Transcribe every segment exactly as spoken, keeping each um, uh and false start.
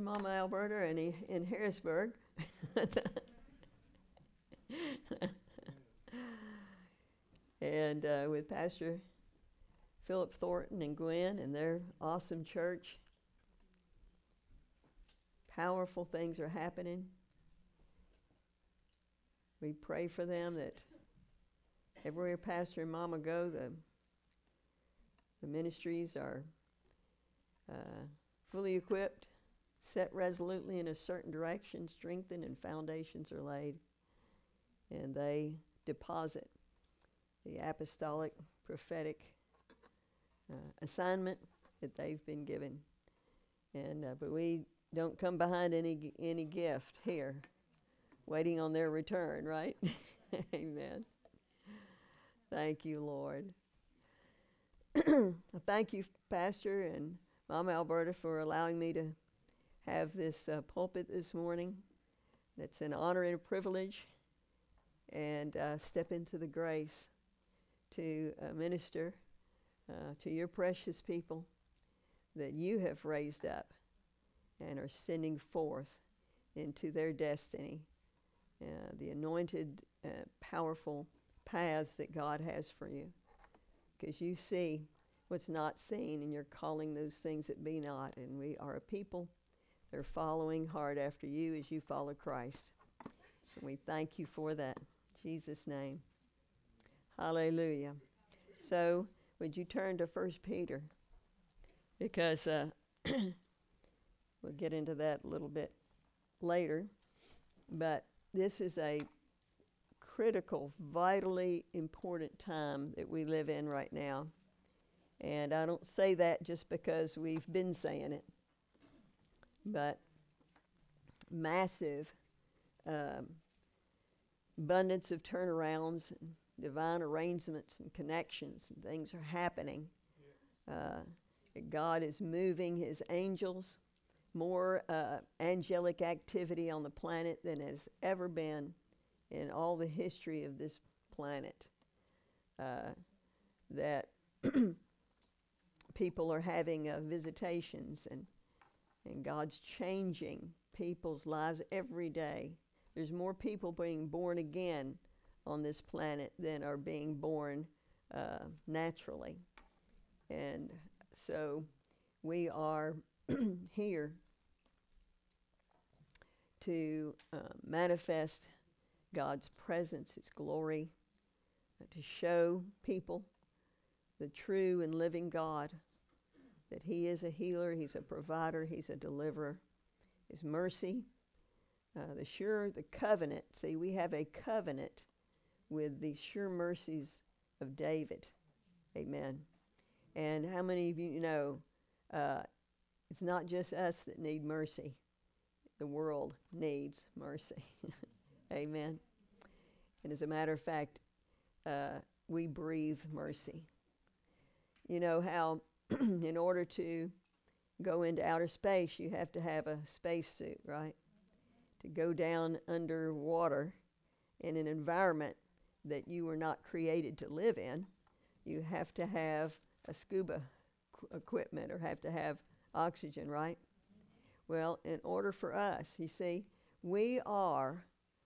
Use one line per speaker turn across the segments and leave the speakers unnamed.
Mama Alberta and he, in Harrisburg. and uh, with Pastor Philip Thornton and Gwen and their awesome church. Powerful things are happening. We pray for them that everywhere Pastor and Mama go, the, the ministries are uh, fully equipped, set resolutely in a certain direction, strengthened, and foundations are laid. And they deposit the apostolic, prophetic uh, assignment that they've been given. And uh, but we don't come behind any any gift here, waiting on their return, right? Amen. Thank you, Lord. Thank you, Pastor and Mama Alberta, for allowing me to have this uh, pulpit this morning. It's an honor and a privilege, and uh, step into the grace to uh, minister uh, to your precious people that you have raised up and are sending forth into their destiny, uh, the anointed, uh, powerful paths that God has for you. Because you see what's not seen, and you're calling those things that be not. And we are a people that are following hard after you as you follow Christ. And we thank you for that. In Jesus' name. Hallelujah. So, would you turn to First Peter? Because uh, we'll get into that a little bit later. But this is a critical, vitally important time that we live in right now. And I don't say that just because we've been saying it, but massive um, abundance of turnarounds, and divine arrangements and connections, and things are happening. Uh, God is moving his angels, more uh, angelic activity on the planet than has ever been in all the history of this planet. Uh, that people are having uh, visitations, and and God's changing people's lives every day. There's more people being born again on this planet than are being born uh, naturally. And so we are here to uh, manifest God's presence, his glory, uh, to show people the true and living God, that he is a healer, he's a provider, he's a deliverer. His mercy, uh, the sure, the covenant. See, we have a covenant with the sure mercies of David. Amen. And how many of you know uh, it's not just us that need mercy. The world needs mercy. Amen. And as a matter of fact, uh, we breathe mercy. You know how in order to go into outer space, you have to have a spacesuit, right? To go down underwater in an environment that you were not created to live in, you have to have a scuba qu- equipment or have to have oxygen, right? Well, in order for us, you see, we are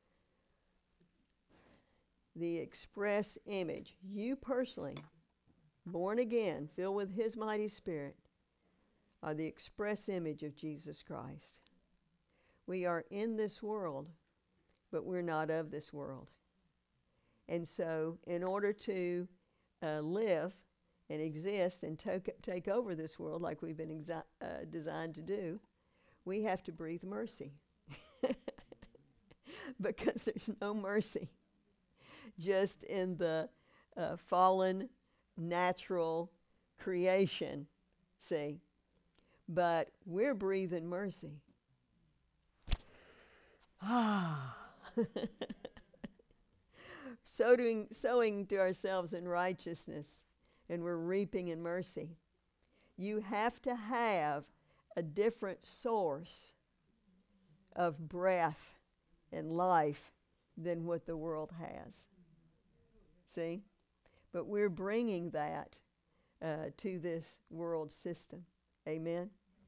the express image. You personally, born again, filled with his mighty spirit, are the express image of Jesus Christ. We are in this world, but we're not of this world. And so, in order to uh, live and exist and to- take over this world like we've been exi- uh, designed to do, we have to breathe mercy. Because there's no mercy just in the uh, fallen, natural creation, see. But we're breathing mercy. Ah. Sowing, sowing to ourselves in righteousness, and we're reaping in mercy. You have to have a different source of breath and life than what the world has. See? But we're bringing that uh, to this world system. Amen?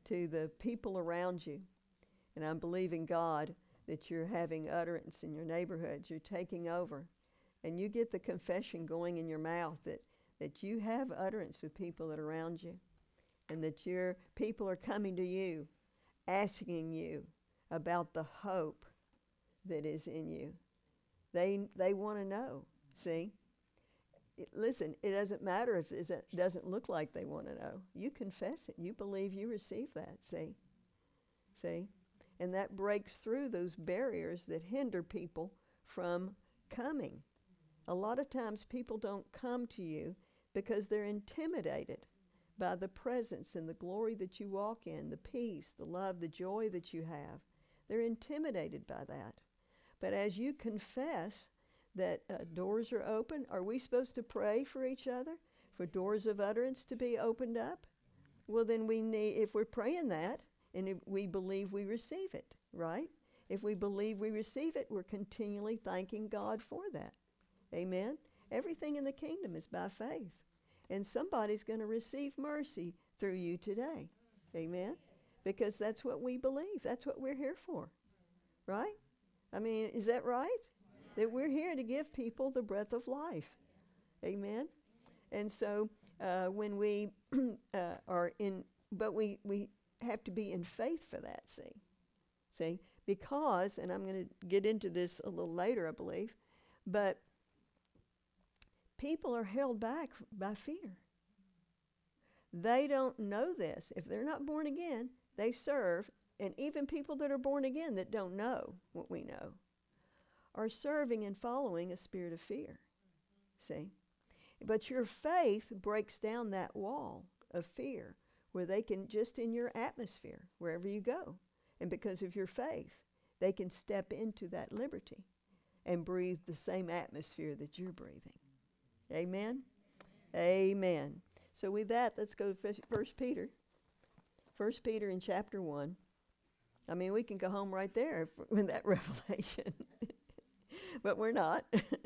to the people around you. And I'm believing God that you're having utterance in your neighborhoods. You're taking over. And you get the confession going in your mouth that, that you have utterance with people that are around you. And that your people are coming to you, asking you about the hope that is in you. They, they want to know, see? It, listen, it doesn't matter if it doesn't look like they want to know. You confess it. You believe you receive that, see? See? And that breaks through those barriers that hinder people from coming. A lot of times people don't come to you because they're intimidated by the presence and the glory that you walk in, the peace, the love, the joy that you have. They're intimidated by that. But as you confess that uh, doors are open, are we supposed to pray for each other, for doors of utterance to be opened up? Well, then we need, if we're praying that, and if we believe we receive it, right? If we believe we receive it, we're continually thanking God for that. Amen? Everything in the kingdom is by faith. And somebody's going to receive mercy through you today. Amen? Because that's what we believe. That's what we're here for. Right? I mean, is that right? That we're here to give people the breath of life. Amen? And so uh, when we uh, are in, but we, we have to be in faith for that, see? See? Because, and I'm going to get into this a little later, I believe, but people are held back by fear. They don't know this. If they're not born again, they serve, and even people that are born again that don't know what we know are serving and following a spirit of fear. See? But your faith breaks down that wall of fear where they can, just in your atmosphere, wherever you go, and because of your faith, they can step into that liberty and breathe the same atmosphere that you're breathing. Amen? Amen. So with that, let's go to First Peter. First Peter in chapter one. I mean, we can go home right there with that revelation. But we're not.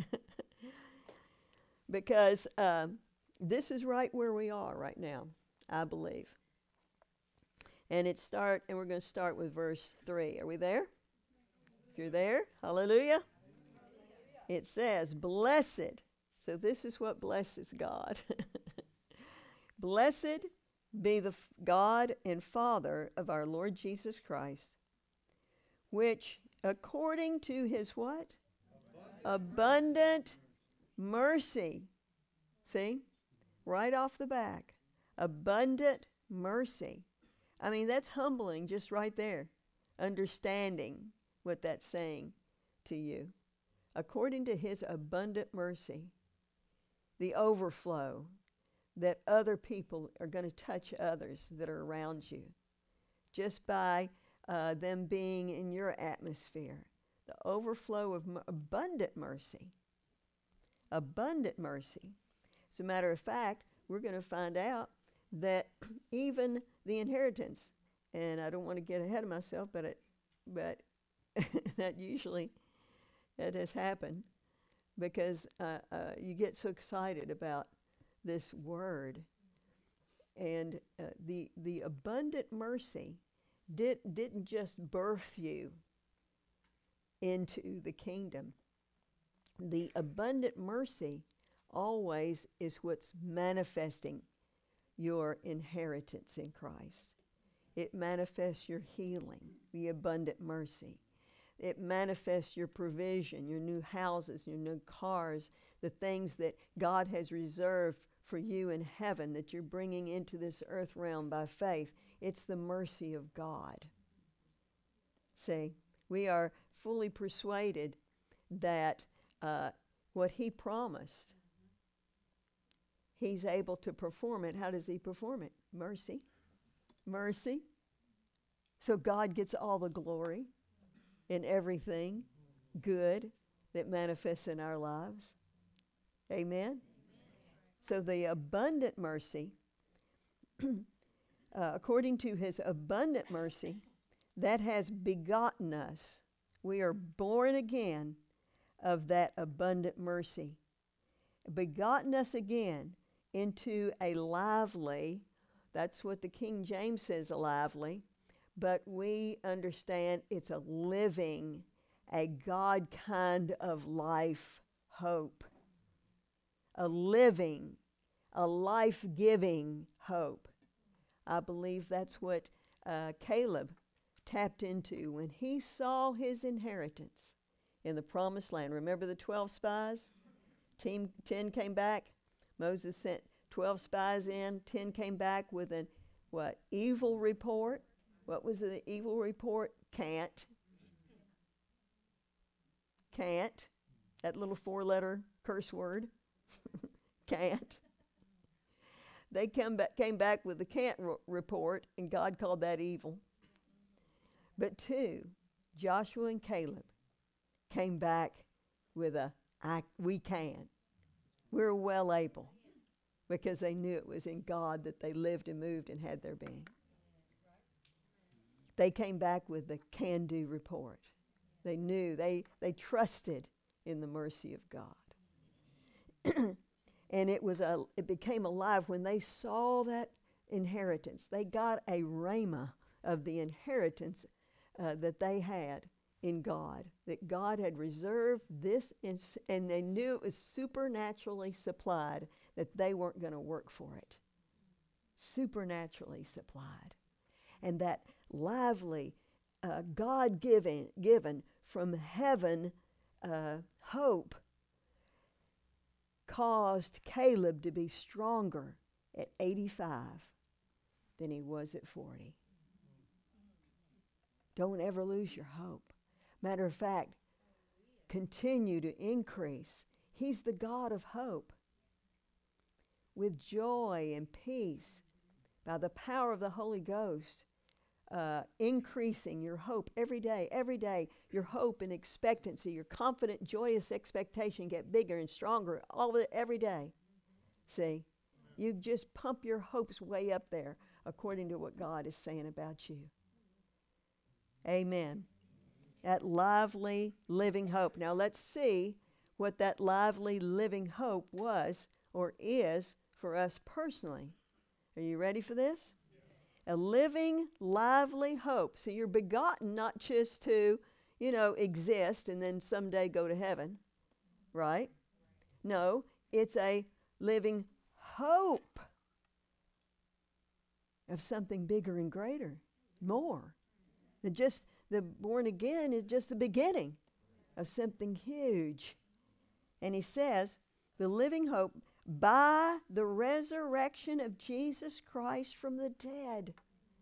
Because um, this is right where we are right now, I believe. And it start, and we're going to start with verse three. Are we there? If you're there, hallelujah. It says, blessed. So this is what blesses God. Blessed be the f- God and Father of our Lord Jesus Christ, which according to his what? Abundant, Abundant mercy. See? Right off the back. Abundant mercy. I mean, that's humbling just right there. Understanding what that's saying to you. According to his abundant mercy, the overflow, that other people are going to touch others that are around you just by uh, them being in your atmosphere. The overflow of m- abundant mercy. Abundant mercy. As a matter of fact, we're going to find out that even the inheritance, and I don't want to get ahead of myself, but it, but that usually it has happened because uh, uh, you get so excited about this word, and uh, the the abundant mercy did didn't just birth you into the kingdom. The abundant mercy always is what's manifesting your inheritance in Christ. It manifests your healing, the abundant mercy. It manifests your provision, your new houses, your new cars, the things that God has reserved for you in heaven that you're bringing into this earth realm by faith. It's the mercy of God. See, we are fully persuaded that uh, what he promised, he's able to perform it. How does he perform it? Mercy. Mercy. So God gets all the glory in everything good that manifests in our lives. Amen? So the abundant mercy, uh, according to his abundant mercy, that has begotten us. We are born again of that abundant mercy. Begotten us again into a lively, That's what the King James says, a lively. But we understand it's a living, a God kind of life hope. A living, a life-giving hope. I believe that's what uh, Caleb tapped into when he saw his inheritance in the promised land. Remember the twelve spies? Team ten came back. Moses sent twelve spies in. ten came back with an, what, evil report. What was the evil report? Can't. Can't. That little four-letter curse word. Can't. They come back, came back with the can't r- report, and God called that evil. But two, Joshua and Caleb, came back with a, I, we can. We're well able. Because they knew it was in God that they lived and moved and had their being. They came back with the can-do report. They knew, they, they trusted in the mercy of God. And it was a, it became alive when they saw that inheritance. They got a rhema of the inheritance uh, that they had in God, that God had reserved this, in, and they knew it was supernaturally supplied, that they weren't going to work for it. Supernaturally supplied. And that lively, uh, God-given, given from heaven uh, hope caused Caleb to be stronger at eighty-five than he was at forty. Don't ever lose your hope. Matter of fact, continue to increase. He's the God of hope. With joy and peace, by the power of the Holy Ghost, uh, increasing your hope every day, every day. Your hope and expectancy, your confident, joyous expectation get bigger and stronger all the, every day. See? You just pump your hopes way up there according to what God is saying about you. Amen. That lively, living hope. Now let's see what that lively, living hope was or is for us personally. Are you ready for this? A living, lively hope. So you're begotten not just to, you know, exist and then someday go to heaven, right? No, it's a living hope of something bigger and greater, more. The just the born again is just the beginning of something huge. And he says, the living hope by the resurrection of Jesus Christ from the dead.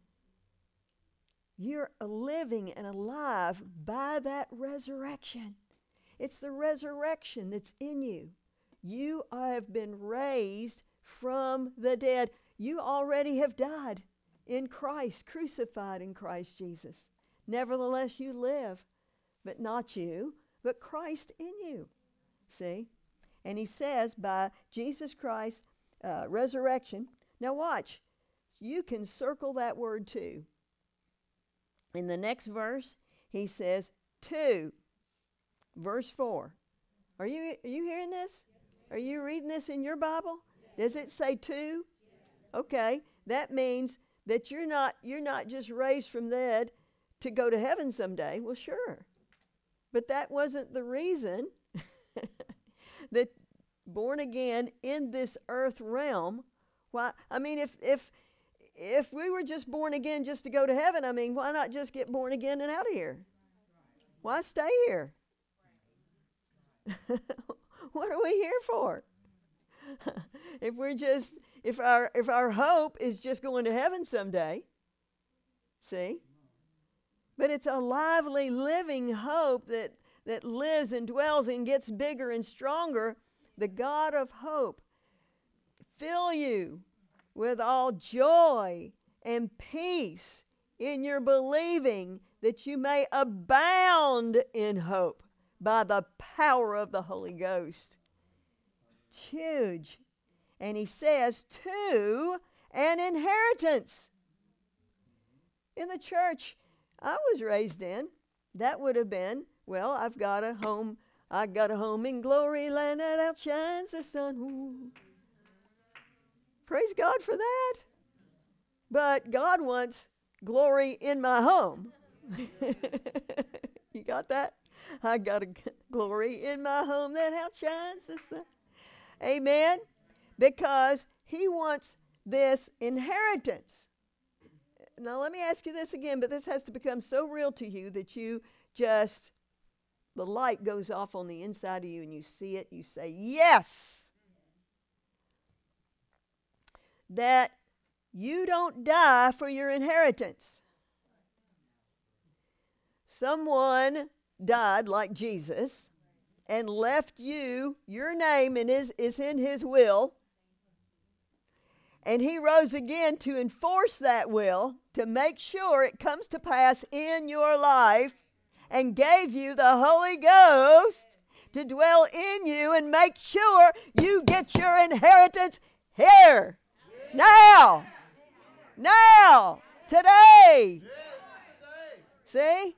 You're living and alive by that resurrection. It's the resurrection that's in you. You have been raised from the dead. You already have died in Christ, crucified in Christ Jesus. Nevertheless, you live, but not you, but Christ in you. See? And he says, by Jesus Christ's uh, resurrection. Now watch. You can circle that word too. In the next verse, he says, two. Verse four. Are you, are you hearing this? Are you reading this in your Bible? Does it say two? Okay. That means that you're not, you're not just raised from the dead to go to heaven someday. Well, sure. But that wasn't the reason that born again in this earth realm. Why? I mean, if if if we were just born again just to go to heaven, I mean, why not just get born again and out of here? Why stay here? What are we here for? If we're just if our if our hope is just going to heaven someday, see? But it's a lively, living hope that that lives and dwells and gets bigger and stronger. The God of hope fill you with all joy and peace in your believing, that you may abound in hope by the power of the Holy Ghost. It's huge. And he says, to an inheritance. In the church I was raised in, that would have been, well, I've got a home, I got a home in glory land that outshines the sun. Ooh. Praise God for that. But God wants glory in my home. You got that? I got a g- glory in my home that outshines the sun. Amen? Because he wants this inheritance. Now, let me ask you this again, but this has to become so real to you that you just, the light goes off on the inside of you and you see it, you say, yes! That you don't die for your inheritance. Someone died like Jesus and left you, your name in his, is in his will. And he rose again to enforce that will, to make sure it comes to pass in your life, and gave you the Holy Ghost to dwell in you and make sure you get your inheritance here. Now. Now. Today. See?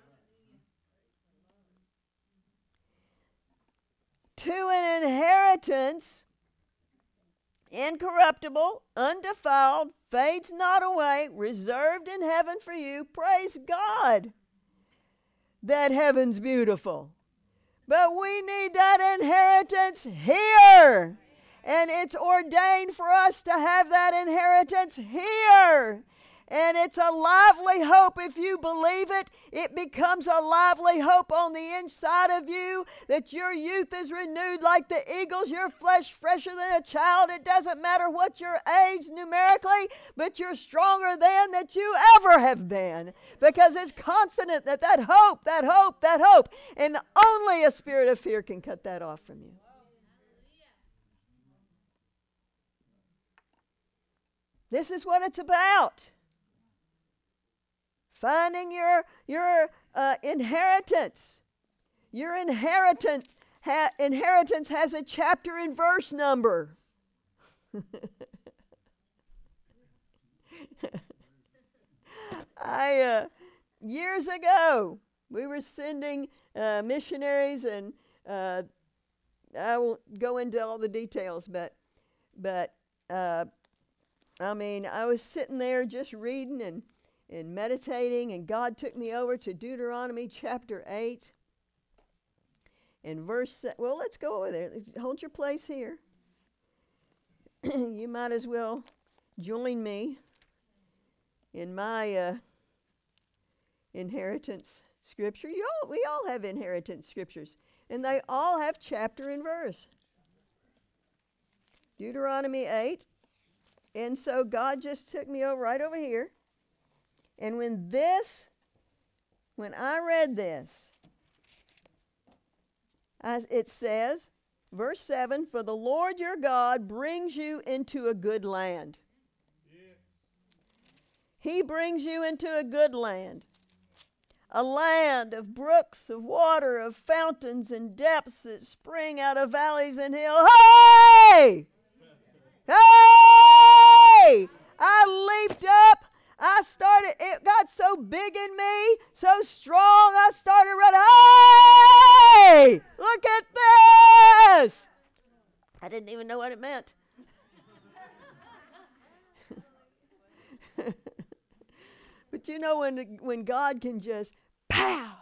To an inheritance incorruptible, undefiled, fades not away, reserved in heaven for you. Praise God that heaven's beautiful. But we need that inheritance here. And it's ordained for us to have that inheritance here. And it's a lively hope. If you believe it, it becomes a lively hope on the inside of you, that your youth is renewed like the eagles, your flesh fresher than a child. It doesn't matter what your age numerically, but you're stronger than that you ever have been, because it's constant, that that hope, that hope, that hope. And only a spirit of fear can cut that off from you. This is what it's about. Finding your, your uh, inheritance. Your inheritance, ha- inheritance has a chapter and verse number. I uh, years ago, we were sending uh, missionaries, and uh, I won't go into all the details, but but uh, I mean, I was sitting there just reading and and meditating, and God took me over to Deuteronomy chapter eight and verse se- well, let's go over there. Hold your place here. You might as well join me in my uh, inheritance scripture. You all, we all have inheritance scriptures, and they all have chapter and verse. Deuteronomy eight. And so God just took me over right over here. And when this, when I read this, as it says, verse seven, for the Lord your God brings you into a good land. Yeah. He brings you into a good land. A land of brooks, of water, of fountains and depths that spring out of valleys and hills. Hey! Hey! I leaped up. I started, it got so big in me, so strong, I started running. Hey! Look at this! I didn't even know what it meant. But you know, when, when God can just, pow!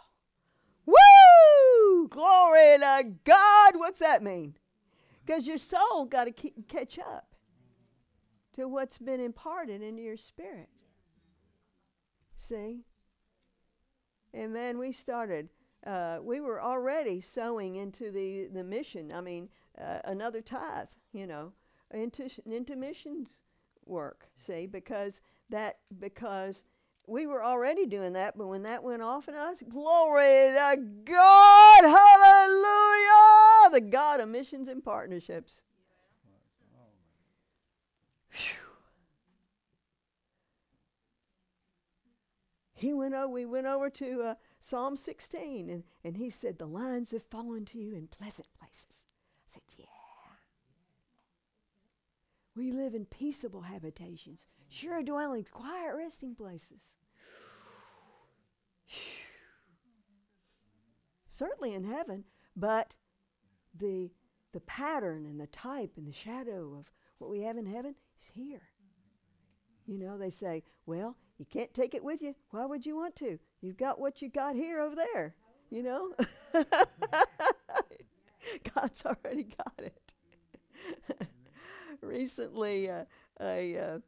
Woo! Glory to God! What's that mean? Because your soul got to catch up to what's been imparted into your spirit. See? And man, we started, uh, we were already sowing into the, the mission. I mean, uh, another tithe, you know, into, into missions work, see? Because that, because we were already doing that, but when that went off in us, glory to God, hallelujah, the God of missions and partnerships. Whew. He went over, we went over to uh, Psalm sixteen, and, and he said, the lines have fallen to you in pleasant places. I said, yeah. We live in peaceable habitations, sure dwelling, quiet resting places. Certainly in heaven, but the the pattern and the type and the shadow of what we have in heaven is here. You know, they say, well, you can't take it with you. Why would you want to? You've got what you got here over there, you know. God's already got it. Recently, uh, a, uh,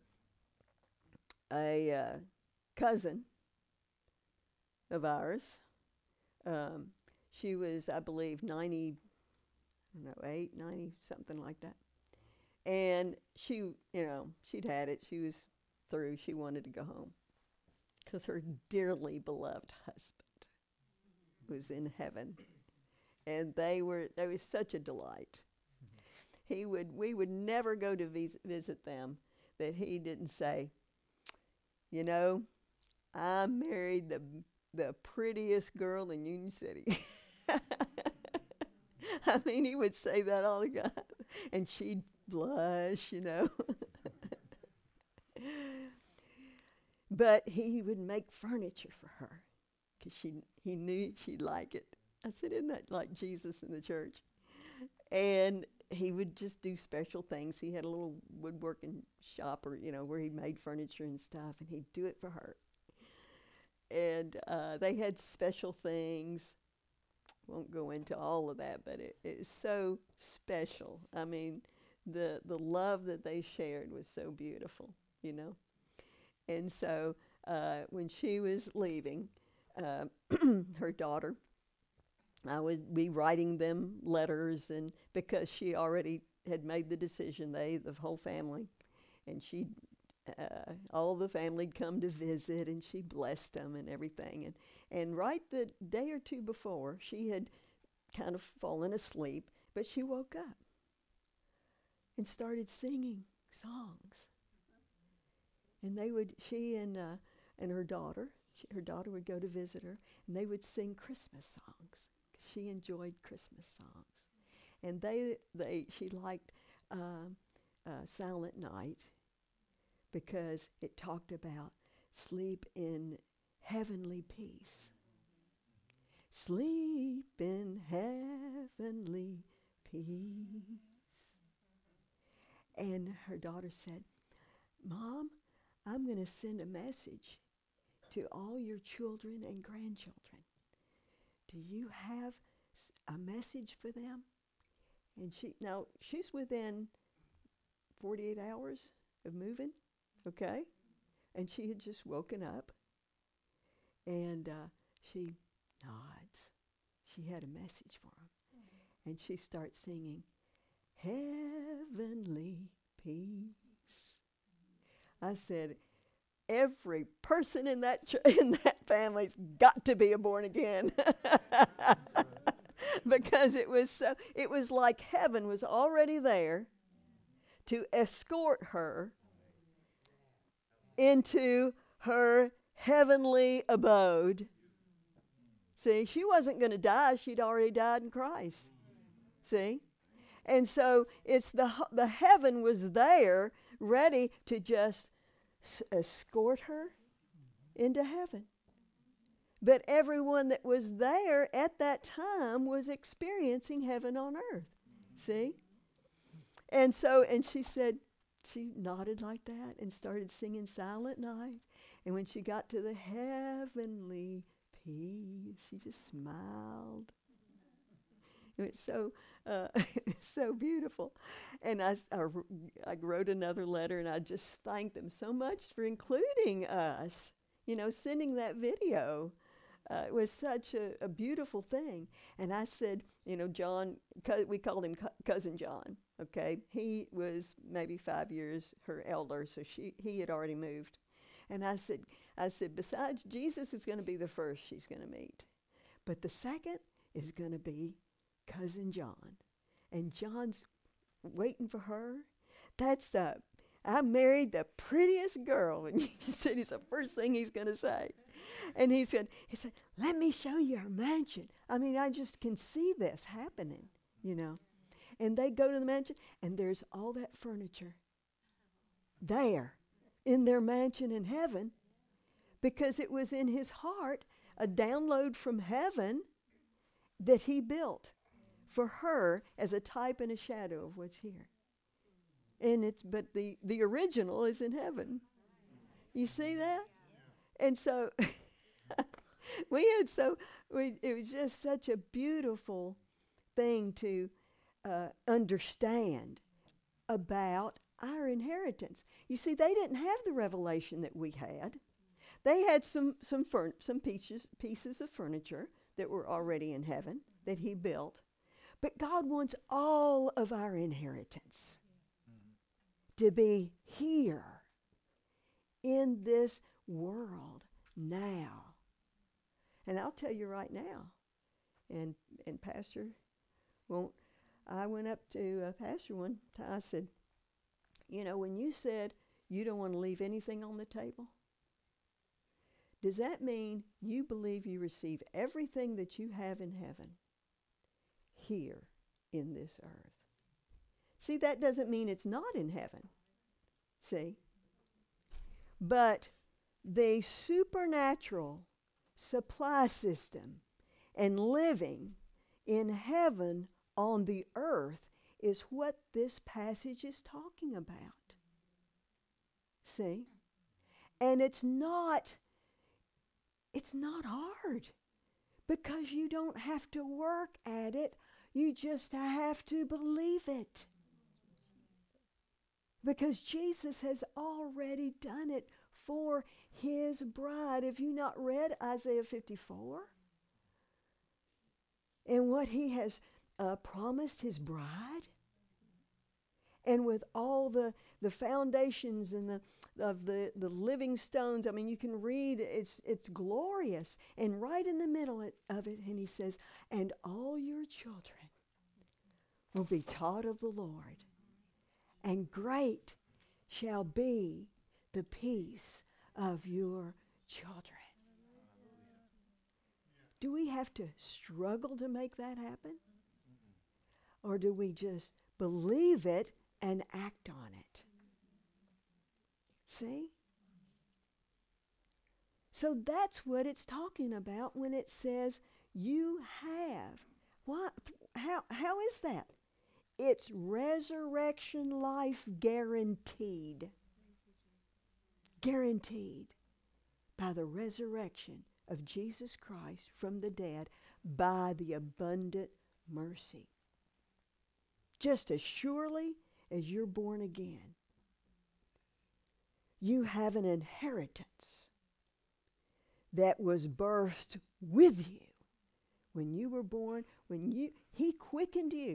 a uh, cousin of ours, um, she was, I believe, ninety, I don't know, eight, ninety, something like that. And she, you know, she'd had it. She was through. She wanted to go home because her dearly beloved husband was in heaven. And they were, they was such a delight. He would, we would never go to vis- visit them that he didn't say, you know, I married the the prettiest girl in Union City. I mean, he would say that all the time, and she'd blush, you know. But he would make furniture for her because she he knew she'd like it. I said, isn't that like Jesus in the church? And he would just do special things. He had a little woodworking shop, or you know, where he made furniture and stuff, and he'd do it for her. And uh, they had special things. Won't go into all of that, but it is so special. I mean, the the love that they shared was so beautiful, you know. And so uh, when she was leaving, uh, her daughter, I would be writing them letters, and because she already had made the decision, they, the whole family, and she, uh, all the family'd come to visit, and she blessed them and everything. And and right the day or two before, she had kind of fallen asleep, but she woke up and started singing songs. And they would, she and uh, and her daughter, she, her daughter would go to visit her, and they would sing Christmas songs. She enjoyed Christmas songs, and they they she liked um, uh, Silent Night because it talked about sleep in heavenly peace. Sleep in heavenly peace. And her daughter said, Mom, I'm going to send a message to all your children and grandchildren. Do you have s- a message for them? And she, now she's within forty-eight hours of moving, okay? And she had just woken up, and uh, she nods. She had a message for him. Mm-hmm. And she starts singing, Heavenly Peace. I said, every person in that ch- in that family's got to be a born again. Because it was so, it was like heaven was already there to escort her into her heavenly abode. See, she wasn't going to die. She'd already died in Christ. See? And so it's the the heaven was there ready to just s- escort her into heaven. But everyone that was there at that time was experiencing heaven on earth. See? And so, and she said, she nodded like that and started singing Silent Night. And when she got to the heavenly peace, she just smiled. It was so, uh, so beautiful. And I, I, I wrote another letter, and I just thanked them so much for including us, you know, sending that video. Uh, it was such a, a beautiful thing. And I said, you know, John, co- we called him co- Cousin John, okay? He was maybe five years her elder, so she he had already moved. And I said, I said, besides, Jesus is going to be the first she's going to meet. But the second is going to be Cousin John. And John's waiting for her. That's the, I married the prettiest girl. And he said, it's the first thing he's going to say. And he said, he said, let me show you our mansion. I mean, I just can see this happening, you know. And they go to the mansion, and there's all that furniture there in their mansion in heaven, because it was in his heart, a download from heaven that he built for her as a type and a shadow of what's here. And it's, but the, the original is in heaven. You see that? And so we had so we it was just such a beautiful thing to uh, understand about our inheritance. You see, they didn't have the revelation that we had. They had some some furn- some pieces pieces of furniture that were already in heaven that He built, but God wants all of our inheritance to be here in this world now. And I'll tell you right now, and and Pastor won't. I went up to uh, Pastor one time. I said, you know, when you said you don't want to leave anything on the table, does that mean you believe you receive everything that you have in heaven here in this earth? See, that doesn't mean it's not in heaven. See? But the supernatural supply system and living in heaven on the earth is what this passage is talking about. See? And it's not it's not hard because you don't have to work at it. You just have to believe it. Because Jesus has already done it for His bride. Have you not read Isaiah fifty-four? And what He has uh, promised His bride? And with all the, the foundations and the of the, the living stones, I mean, you can read, it's it's glorious. And right in the middle of it, and He says, and all your children will be taught of the Lord, and great shall be the peace of your children. Do we have to struggle to make that happen? Or do we just believe it and act on it? See? So that's what it's talking about when it says you have. What? How, how is that? It's resurrection life guaranteed. Guaranteed by the resurrection of Jesus Christ from the dead by the abundant mercy. Just as surely as you're born again, you have an inheritance that was birthed with you when you were born, when you He quickened you,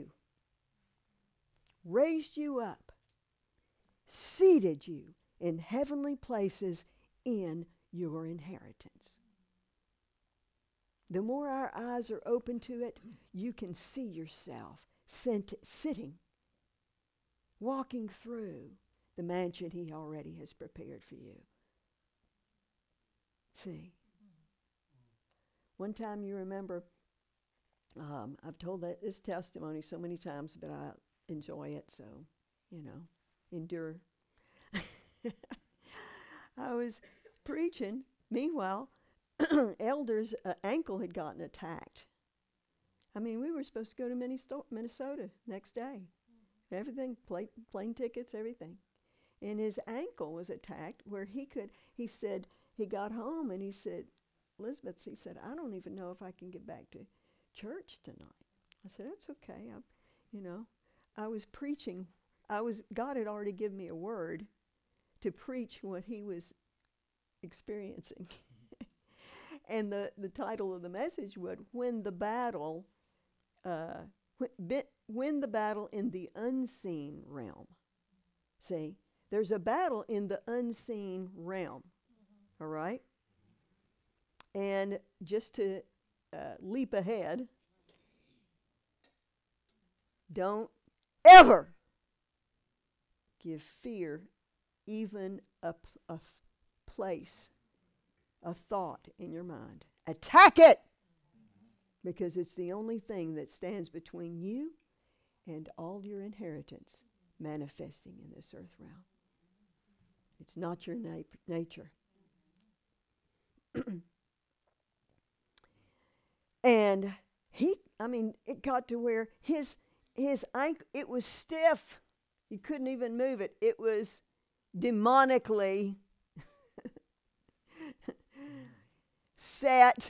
raised you up, seated you in heavenly places in your inheritance. The more our eyes are open to it, you can see yourself sent, sitting, walking through the mansion He already has prepared for you. See? One time, you remember, um, I've told that this testimony so many times, but I enjoy it, so, you know, endure. I was preaching. Meanwhile, Elder's uh, ankle had gotten attacked. I mean, we were supposed to go to Minnesota next day. Everything, plane, plane tickets, everything. And his ankle was attacked where he could, he said, he got home and he said, Elizabeth, he said, I don't even know if I can get back to church tonight. I said, that's okay. I, you know, I was preaching. I was, God had already given me a word to preach what he was experiencing. And the, the title of the message would, When the Battle, uh, wh- Win the Battle in the Unseen Realm. See, there's a battle in the unseen realm, mm-hmm. All right? And just to uh, leap ahead, don't ever give fear even a, p- a f- place, a thought in your mind. Attack it! Because it's the only thing that stands between you and all your inheritance manifesting in this earth realm. It's not your na- nature. And he, I mean, it got to where his his ankle, it was stiff. You couldn't even move it. It was demonically set.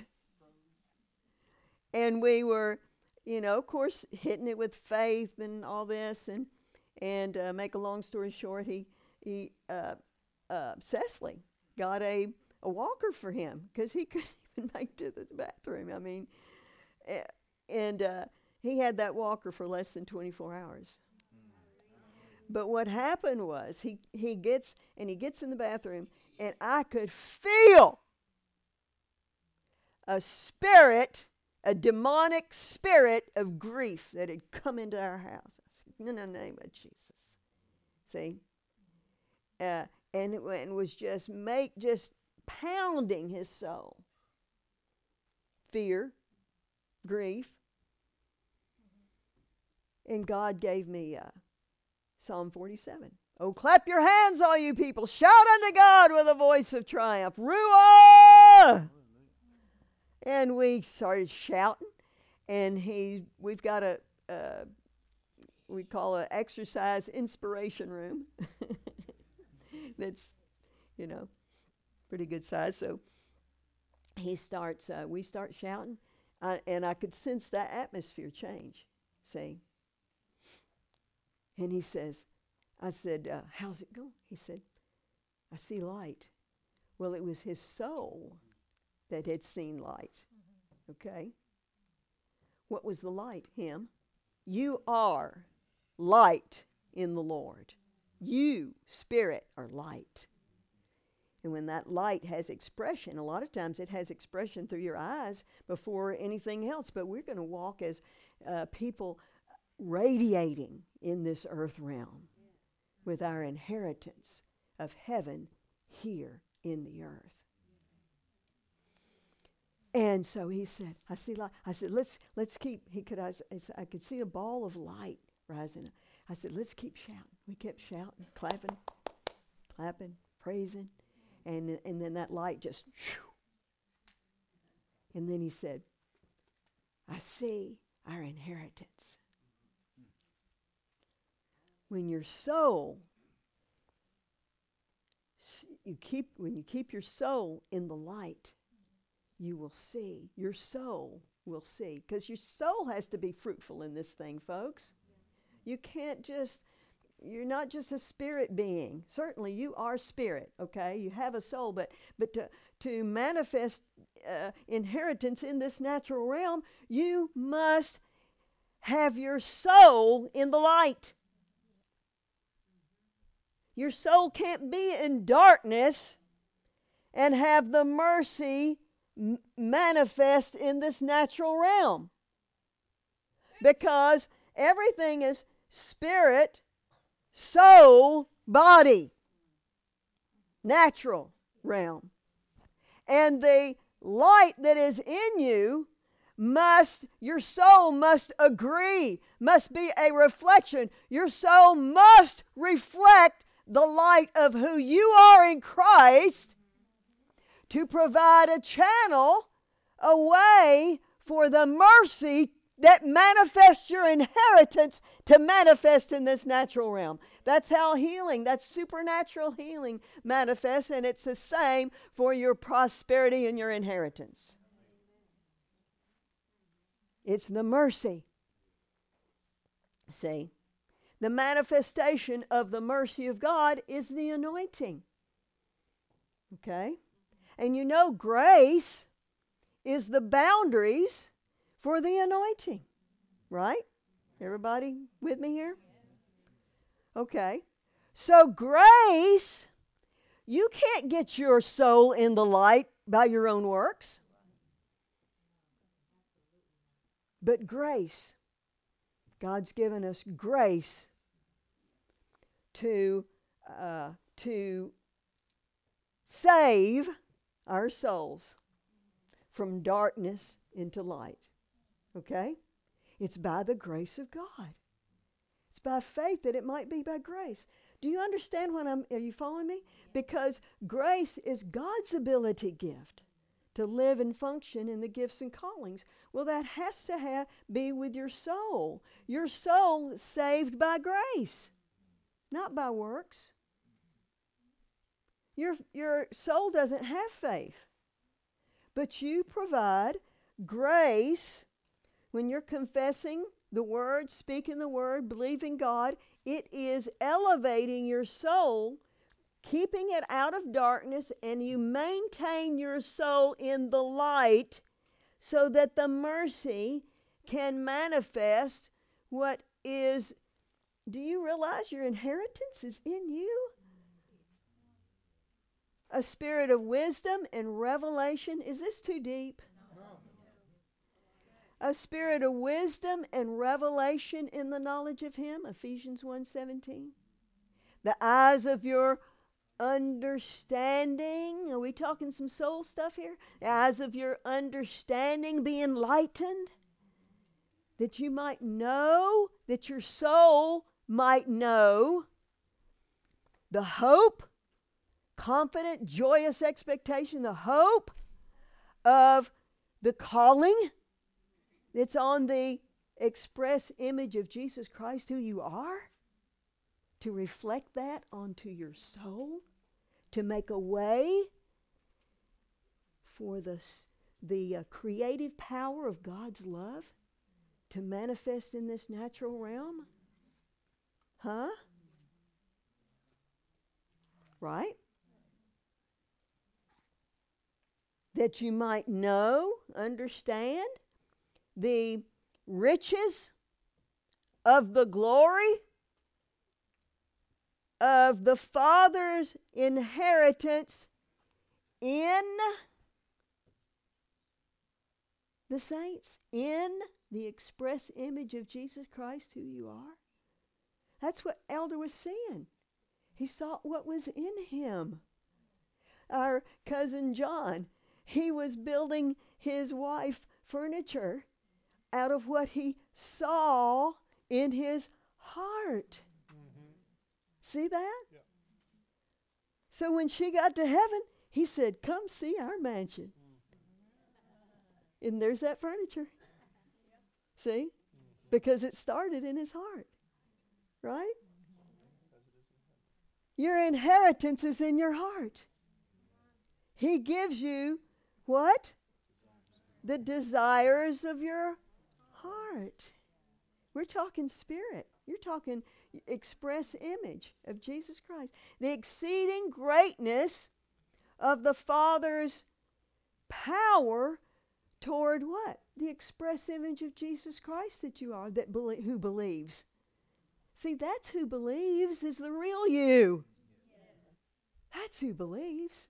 And we were, you know, of course, hitting it with faith and all this. And and uh, make a long story short, he he uh, uh, Cecily got a a walker for him because he couldn't even make it to the bathroom. I mean, uh, and uh, he had that walker for less than twenty-four hours. But what happened was he, he gets and he gets in the bathroom, and I could feel a spirit, a demonic spirit of grief that had come into our house. I said, in the name of Jesus. See? Uh, and it and was just make just pounding his soul. Fear, grief. And God gave me uh, Psalm forty-seven. Oh, clap your hands, all you people. Shout unto God with a voice of triumph. Ruah! And we started shouting. And he, we've got a, uh, we call an exercise inspiration room. That's, you know, pretty good size. So he starts, uh, we start shouting. Uh, and I could sense that atmosphere change. See? And he says, I said, uh, how's it going? He said, I see light. Well, it was his soul that had seen light. Okay? What was the light? Him. You are light in the Lord. You, Spirit, are light. And when that light has expression, a lot of times it has expression through your eyes before anything else. But we're going to walk as uh, people radiating in this earth realm with our inheritance of heaven here in the earth. And so he said, I see light. I said, let's let's keep, he could, I, I could see a ball of light rising. I said, let's keep shouting. We kept shouting, clapping, clapping, praising. And, and then that light just, whew. And then he said, I see our inheritance. When your soul, you keep, when you keep your soul in the light, you will see. Your soul will see. Because your soul has to be fruitful in this thing, folks. You can't just, you're not just a spirit being. Certainly you are spirit, okay? You have a soul, but but to, to manifest uh, inheritance in this natural realm, you must have your soul in the light. Your soul can't be in darkness and have the mercy m- manifest in this natural realm. Because everything is spirit, soul, body. Natural realm. And the light that is in you must, your soul must agree, must be a reflection. Your soul must reflect the light of who you are in Christ to provide a channel, a way for the mercy that manifests your inheritance to manifest in this natural realm. That's how healing, that's supernatural healing manifests, and it's the same for your prosperity and your inheritance. It's the mercy. See? The manifestation of the mercy of God is the anointing. Okay? And you know, grace is the boundaries for the anointing. Right? Everybody with me here? Okay. So grace, you can't get your soul in the light by your own works. But grace, God's given us grace to uh, to save our souls from darkness into light. Okay? It's by the grace of God. It's by faith that it might be by grace. Do you understand what I'm, are you following me? Because grace is God's ability gift to live and function in the gifts and callings. Well, that has to have, be with your soul. Your soul is saved by grace, not by works. Your, your soul doesn't have faith. but you provide grace when you're confessing the word, speaking the word, believing God. It is elevating your soul, keeping it out of darkness, and you maintain your soul in the light so that the mercy can manifest what is. Do you realize your inheritance is in you? A spirit of wisdom and revelation. Is this too deep?
No.
A spirit of wisdom and revelation in the knowledge of Him. Ephesians one seventeen. The eyes of your understanding. Are we talking some soul stuff here? The eyes of your understanding be enlightened, that you might know, that your soul might know the hope, confident, joyous expectation, the hope of the calling that's on the express image of Jesus Christ, who you are, to reflect that onto your soul, to make a way for the, the uh, creative power of God's love to manifest in this natural realm. Huh? Right? That you might know, understand the riches of the glory of the Father's inheritance in the saints, in the express image of Jesus Christ, who you are. That's what Elder was saying. He saw what was in him. Our cousin John, he was building his wife furniture out of what he saw in his heart.
Mm-hmm.
See that?
Yeah.
So when she got to heaven, he said, "Come see our mansion." Mm-hmm. And there's that furniture. See? Mm-hmm. Because it started in his heart. Right? Mm-hmm. Your inheritance is in your heart. He gives you what? The desires of your heart. We're talking spirit. You're talking express image of Jesus Christ. The exceeding greatness of the Father's power toward what? The express image of Jesus Christ that you are, that belie- who believes. See, that's who believes is the real you. That's who believes.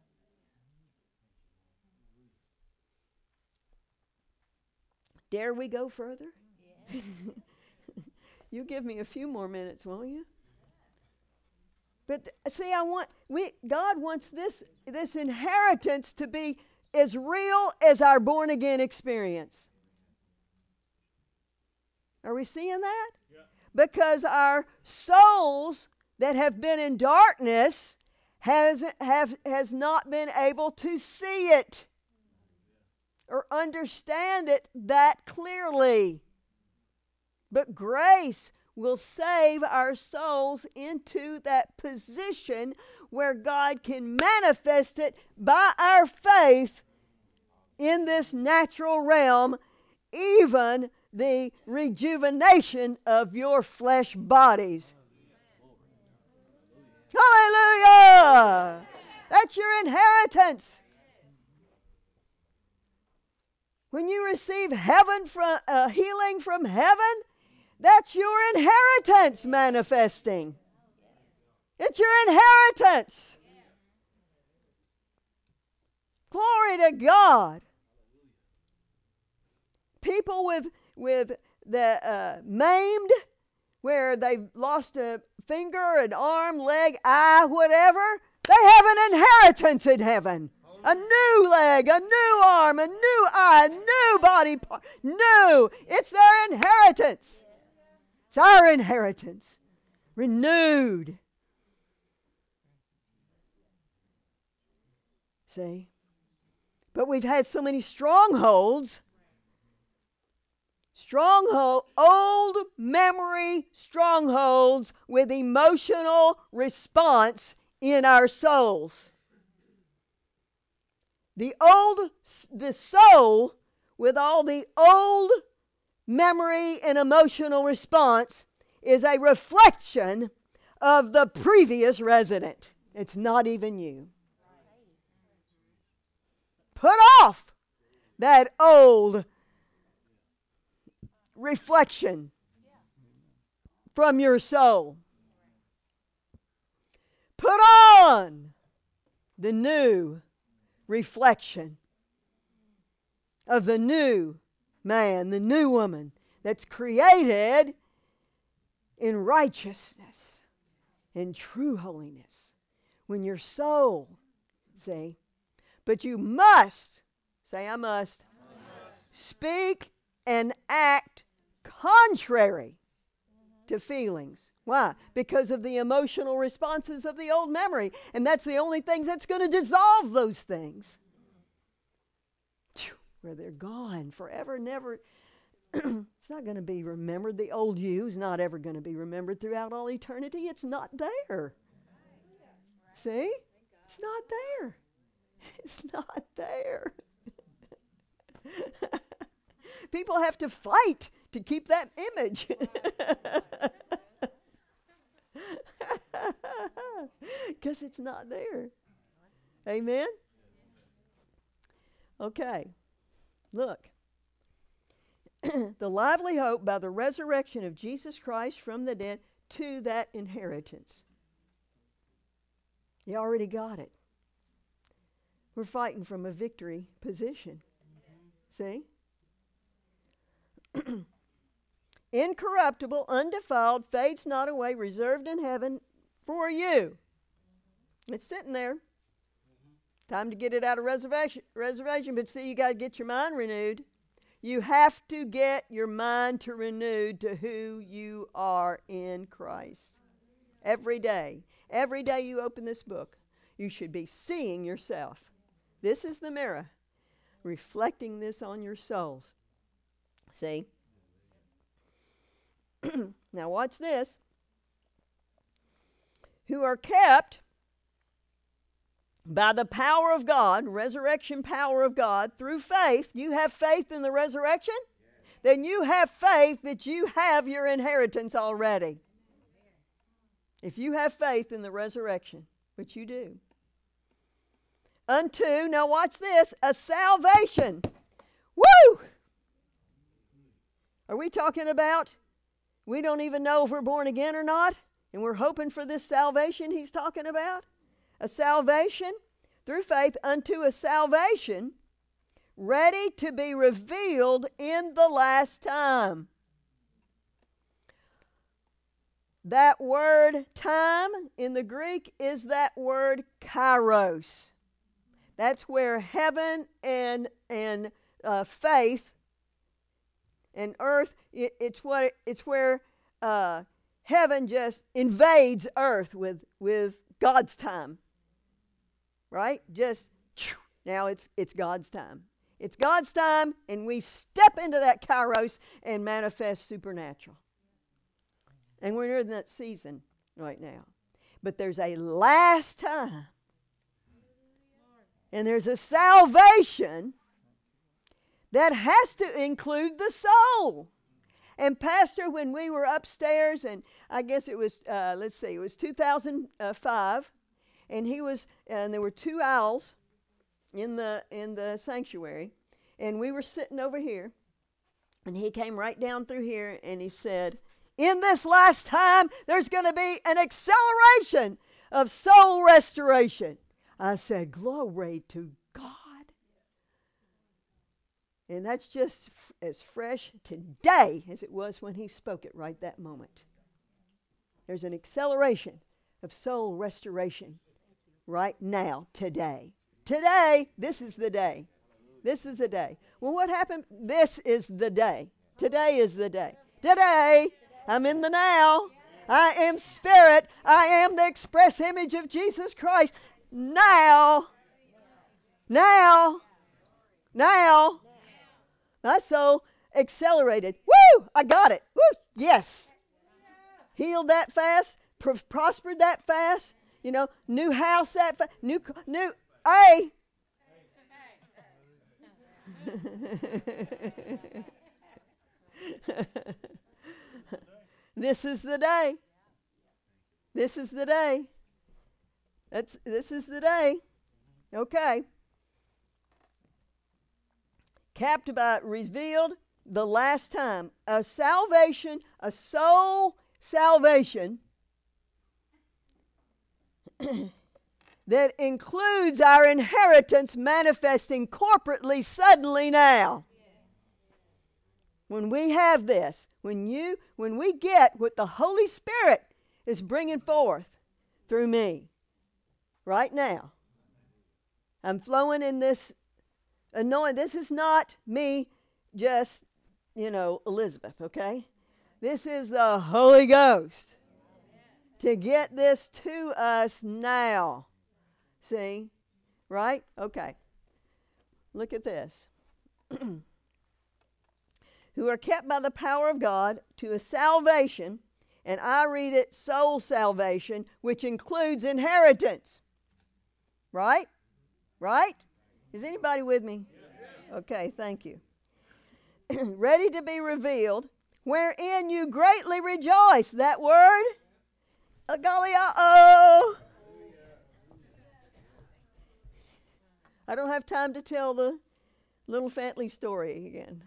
Dare we go further? Yeah. You give me a few more minutes, won't you? But th- see, I want we God wants this this inheritance to be as real as our born again experience. Are we seeing that?
Yeah.
Because our souls that have been in darkness has have has not been able to see it or understand it that clearly. But grace will save our souls into that position where God can manifest it by our faith in this natural realm, even the rejuvenation of your flesh bodies. Hallelujah! That's your inheritance. When you receive heaven from uh, healing from heaven, that's your inheritance manifesting. It's your inheritance. Glory to God. People with with the uh, maimed, where they've lost a finger, an arm, leg, eye, whatever, they have an inheritance in heaven. A new leg, a new arm, a new eye, a new body part. New. It's their inheritance. It's our inheritance. Renewed. See? But we've had so many strongholds. Stronghold, old memory strongholds with emotional response in our souls The old, the soul with all the old memory and emotional response is a reflection of the previous resident. It's not even you. Put off that old reflection from your soul. Put on the new reflection of the new man, the new woman that's created in righteousness and true holiness. When your soul, see, but you must, say I must, speak and act contrary to feelings. Why? Because of the emotional responses of the old memory. And that's the only thing that's going to dissolve those things. Where they're gone forever, never. It's not going to be remembered. The old you is not ever going to be remembered throughout all eternity. It's not there. See? It's not there. It's not there. People have to fight to keep that image. Because it's not there. Amen? Okay. Look. The lively hope by the resurrection of Jesus Christ from the dead to that inheritance. You already got it. We're fighting from a victory position. See? Incorruptible, undefiled, fades not away, reserved in heaven for you. It's sitting there. Time to get it out of reservation, reservation. But see, you got to get your mind renewed. You have to get your mind to renewed to who you are in Christ. Every day. Every day you open this book, you should be seeing yourself. This is the mirror, reflecting this on your souls. See? Now watch this. Who are kept by the power of God, resurrection power of God, through faith. You have faith in the resurrection? Yes. Then you have faith that you have your inheritance already. If you have faith in the resurrection, which you do. Unto, now watch this, a salvation. Woo! Are we talking about we don't even know if we're born again or not? And we're hoping for this salvation he's talking about? A salvation through faith unto a salvation ready to be revealed in the last time. That word time in the Greek is that word kairos. That's where heaven and, and uh, faith and earth, it, it's, what, it's where uh, heaven just invades earth with, with God's time. Right? Just, now it's it's God's time. It's God's time, and we step into that kairos and manifest supernatural. And we're in that season right now. But there's a last time. And there's a salvation that has to include the soul. And Pastor, when we were upstairs, and I guess it was, uh, let's see, it was two thousand five, and he was, and there were two owls in the in the sanctuary, and we were sitting over here, and he came right down through here, and he said, in this last time, there's going to be an acceleration of soul restoration. I said, glory to God. And that's just f- as fresh today as it was when he spoke it right that moment. There's an acceleration of soul restoration right now, today. Today, this is the day. This is the day. Well, what happened? This is the day. Today is the day. Today, I'm in the now. I am spirit. I am the express image of Jesus Christ. Now. Now. Now. My soul accelerated. Woo! I got it. Woo! Yes. Healed that fast. Pro- prospered that fast. You know, new house that fast. New, new, hey. This is the day. This is the day. That's this is the day. Okay. Captive by revealed the last time. A salvation, a soul salvation that includes our inheritance manifesting corporately suddenly now. When we have this, when you when we get what the Holy Spirit is bringing forth through me right now. I'm flowing in this anointing. This is not me just, you know, Elizabeth, okay? This is the Holy Ghost to get this to us now. See? Right? Okay. Look at this. Who are kept by the power of God to a salvation, and I read it soul salvation, which includes inheritance. Right? Right? Is anybody with me? Okay, thank you. Ready to be revealed, wherein you greatly rejoice. That word? A golly, uh-oh. I don't have time to tell the little Fantley story again.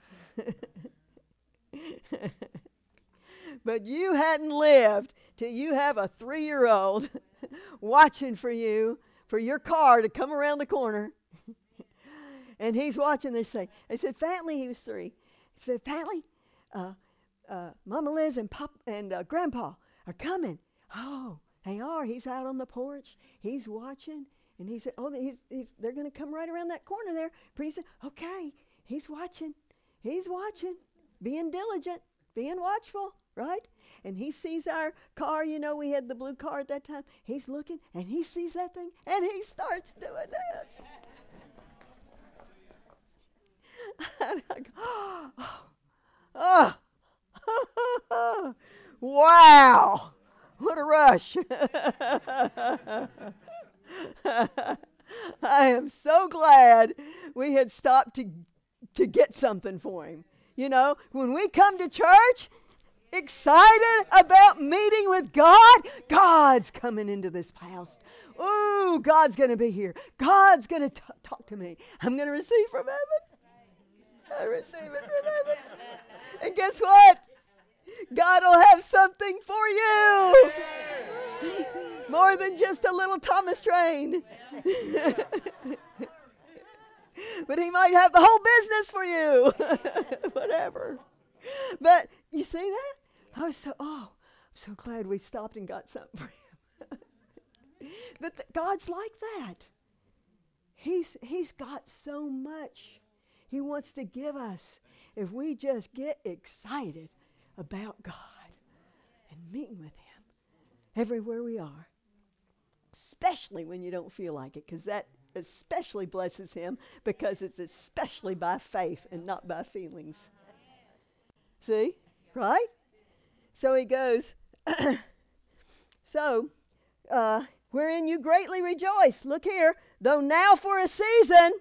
But you hadn't lived till you have a three-year-old watching for you, for your car to come around the corner. And he's watching this thing. They said, Fantley, he was three. He said, Fantley, uh, uh, Mama Liz and Pop and uh, Grandpa are coming. Oh, they are. He's out on the porch. He's watching. And he said, oh, he's, he's, they're going to come right around that corner there. Pretty soon, okay, he's watching. He's watching. Being diligent. Being watchful. Right? And he sees our car. You know, we had the blue car at that time. He's looking, and he sees that thing, and he starts doing this. And I go, oh, oh. Wow, what a rush. I am so glad we had stopped to, to get something for him. You know, when we come to church, excited about meeting with God, God's coming into this house. Ooh, God's going to be here. God's going to talk to me. I'm going to receive from heaven. I receive it from heaven. And guess what? God will have something for you. More than just a little Thomas train. But he might have the whole business for you. Whatever. But you see that? I was so, oh, I'm so glad we stopped and got something for him. But th- God's like that. He's He's got so much He wants to give us if we just get excited about God and meeting with Him everywhere we are. Especially when you don't feel like it, because that especially blesses Him, because it's especially by faith and not by feelings. See? Right? So he goes, so, uh, wherein you greatly rejoice. Look here. Though now for a season,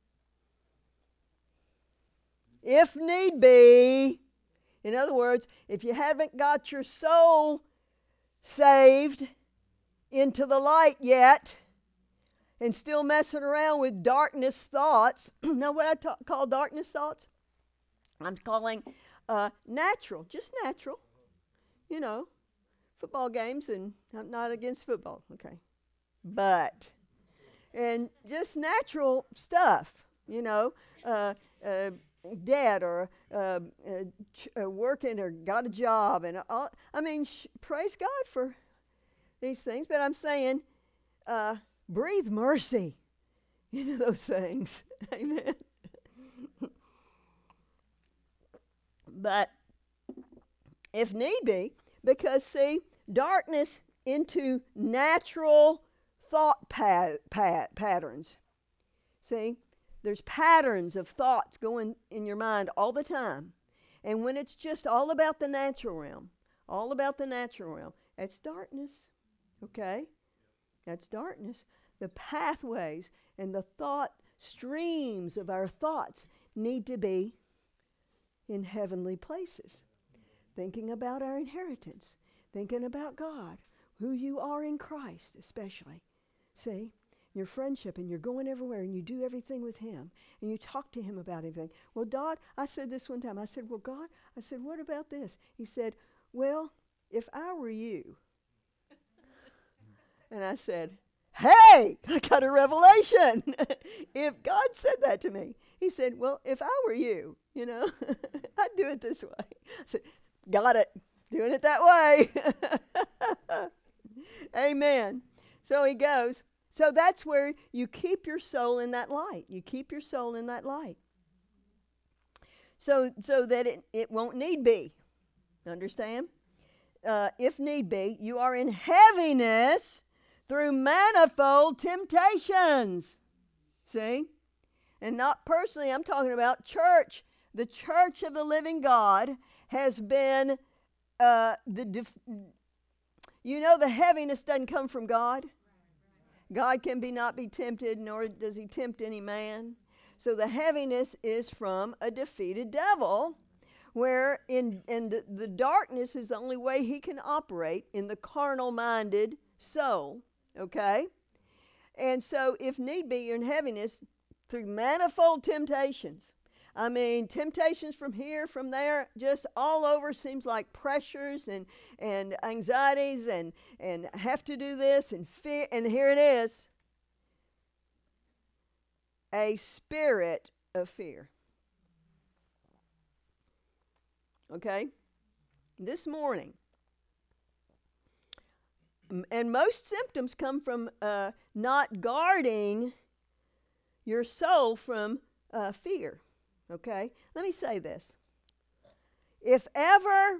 if need be. In other words, if you haven't got your soul saved into the light yet, and still messing around with darkness thoughts, know what I ta- call darkness thoughts? I'm calling uh, natural, just natural. You know, football games, and I'm not against football, okay. But, and just natural stuff, you know, uh, uh, dead or uh, uh, ch- uh, working or got a job. And all, I mean, sh- praise God for these things, but I'm saying, uh, breathe mercy into those things. Amen. But if need be, because see, darkness into natural thought pat- pat- patterns. See, there's patterns of thoughts going in your mind all the time. And when it's just all about the natural realm, all about the natural realm, that's darkness. Okay? That's darkness. The pathways and the thought streams of our thoughts need to be in heavenly places, thinking about our inheritance, thinking about God, who you are in Christ especially. See? Your friendship, and you're going everywhere, and you do everything with Him, and you talk to Him about everything. Well, God, I said this one time. I said, well, God, I said, what about this? He said, well, if I were you. And I said, hey, I got a revelation. If God said that to me, He said, well, if I were you, you know, I'd do it this way. I said, got it. Doing it that way. Amen. So He goes. So that's where you keep your soul in that light. You keep your soul in that light. So so that it, it won't need be. Understand? Uh, if need be, you are in heaviness through manifold temptations. See? And not personally, I'm talking about church. The church of the living God has been, uh, the def- you know the heaviness doesn't come from God. God can be not be tempted, nor does He tempt any man. So the heaviness is from a defeated devil, where in, in the, the darkness is the only way he can operate in the carnal-minded soul. Okay? And so if need be, you're in heaviness through manifold temptations. I mean, temptations from here, from there, just all over. Seems like pressures and, and anxieties and, and have to do this and fear. And here it is. A spirit of fear. Okay? This morning. And most symptoms come from uh, not guarding your soul from uh, fear. Okay? Let me say this. If ever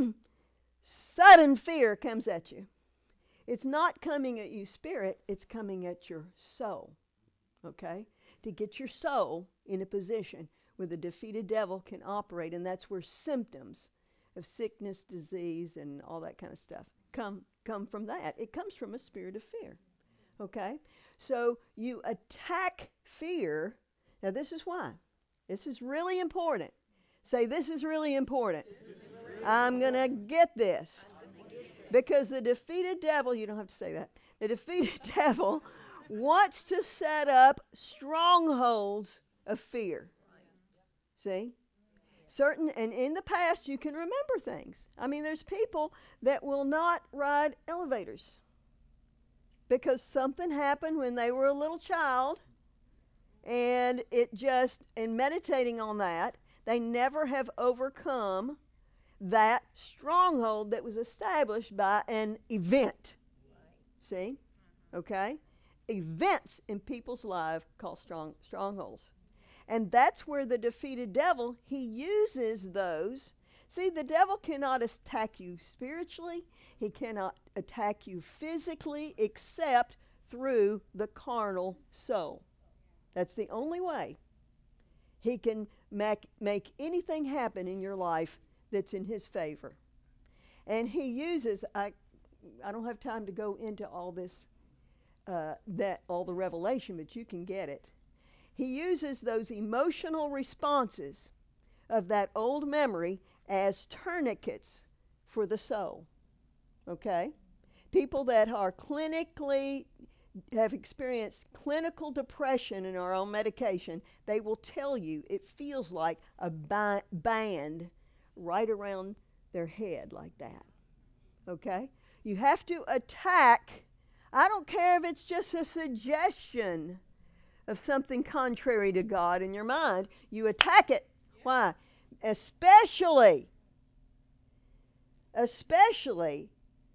sudden fear comes at you, it's not coming at you spirit, it's coming at your soul. Okay? To get your soul in a position where the defeated devil can operate, and that's where symptoms of sickness, disease, and all that kind of stuff come come from that. It comes from a spirit of fear. Okay? So you attack fear. Now this is why. This is really important. Say, this is really important. This is really I'm going to get this. Because the defeated devil, you don't have to say that. The defeated devil wants to set up strongholds of fear. See? Certain, and in the past you can remember things. I mean, there's people that will not ride elevators because something happened when they were a little child, and it just, in meditating on that, they never have overcome that stronghold that was established by an event. See? Okay? Events in people's lives called strong strongholds. And that's where the defeated devil, he uses those. See, the devil cannot attack you spiritually. He cannot attack you physically except through the carnal soul. That's the only way he can make, make anything happen in your life that's in his favor. And he uses, I, I don't have time to go into all this, uh, that all the revelation, but you can get it. He uses those emotional responses of that old memory as tourniquets for the soul. Okay? People that are clinically, have experienced clinical depression and are on medication, they will tell you it feels like a bi- band right around their head like that. Okay? You have to attack, I don't care if it's just a suggestion of something contrary to God in your mind, you attack it. Yeah. Why? Especially, especially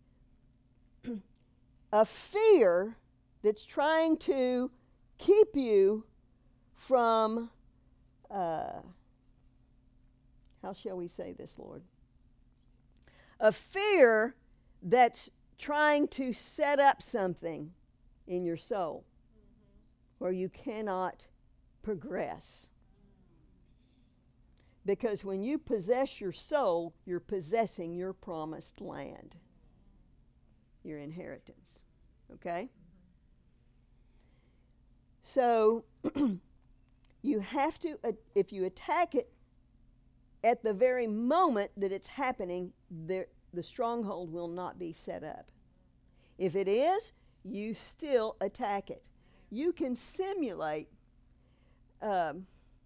a fear that's trying to keep you from, uh, how shall we say this, Lord? A fear that's trying to set up something in your soul where you cannot progress. Because when you possess your soul, you're possessing your promised land, your inheritance. Okay? So, You have to, uh, if you attack it at the very moment that it's happening, there, the stronghold will not be set up. If it is, you still attack it. You can simulate. Um,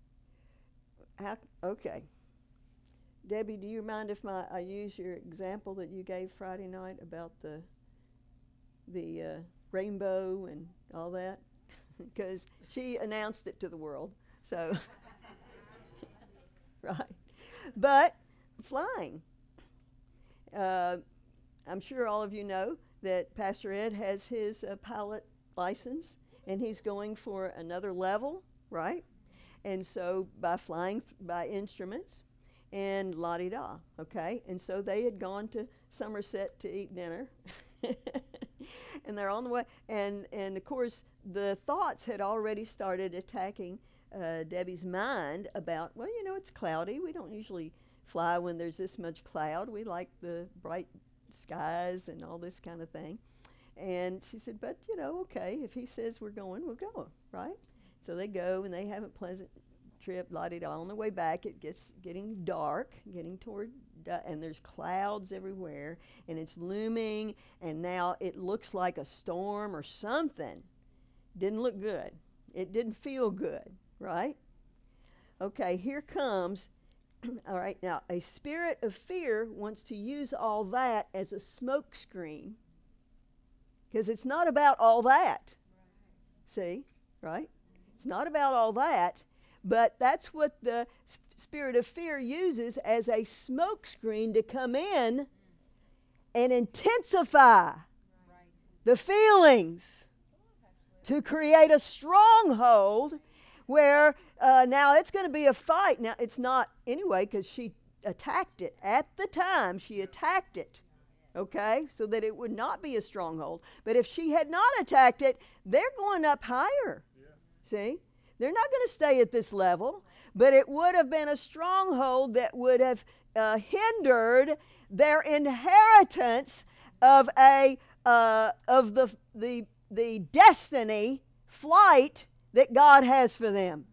how, okay. Debbie, do you mind if my, I use your example that you gave Friday night about the the uh, rainbow and all that? Because she announced it to the world. So, right. But flying. Uh, I'm sure all of you know that Pastor Ed has his uh, pilot license, and he's going for another level, right? And so by flying th- by instruments and la-di-da, okay? And so they had gone to Somerset to eat dinner. And they're on the way. And, and of course, the thoughts had already started attacking uh, Debbie's mind about, well, you know, it's cloudy. We don't usually fly when there's this much cloud. We like the bright skies and all this kind of thing. And she said, but, you know, okay, if he says we're going, we'll go, right? So they go, and they have a pleasant trip, la-di-da. On the way back, it gets getting dark, getting toward, uh, and there's clouds everywhere, and it's looming, and now it looks like a storm or something. Didn't look good. It didn't feel good, right? Okay, here comes, all right, now, a spirit of fear wants to use all that as a smoke screen, because it's not about all that. See, right? It's not about all that, but that's what the sp- spirit of fear uses as a smoke screen to come in and intensify the feelings, to create a stronghold where uh, now it's going to be a fight. Now, it's not anyway, because she attacked it. At the time, she attacked it, okay, so that it would not be a stronghold. But if she had not attacked it, they're going up higher. See? They're not going to stay at this level, but it would have been a stronghold that would have uh, hindered their inheritance of a uh, of the the the destiny flight that God has for them.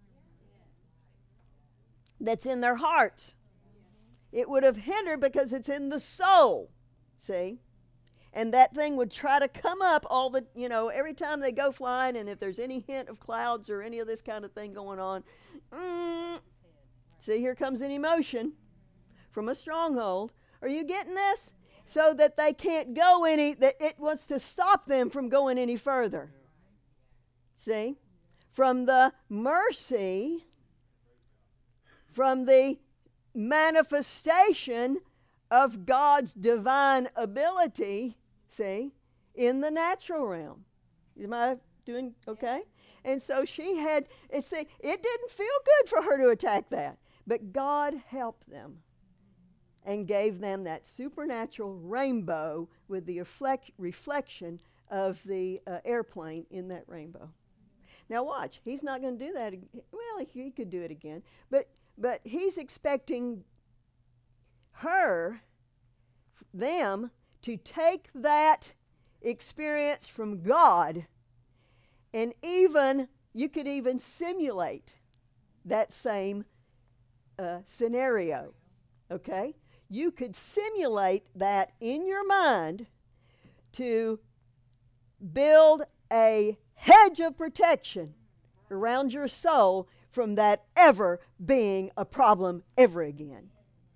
That's in their hearts. It would have hindered because it's in the soul. See? And that thing would try to come up all the, you know, every time they go flying, and if there's any hint of clouds or any of this kind of thing going on, mm, see, here comes an emotion from a stronghold. Are you getting this? So that they can't go any, that it wants to stop them from going any further. See? From the mercy, from the manifestation of God's divine ability, see, in the natural realm. Am I doing okay? And so she had, and see, it didn't feel good for her to attack that. But God helped them and gave them that supernatural rainbow with the reflect, reflection of the uh, airplane in that rainbow. Now watch, he's not going to do that. Ag- well, he, he could do it again. But, but he's expecting her, them, to take that experience from God, and even, you could even simulate that same uh, scenario, okay? You could simulate that in your mind to build a hedge of protection around your soul from that ever being a problem ever again.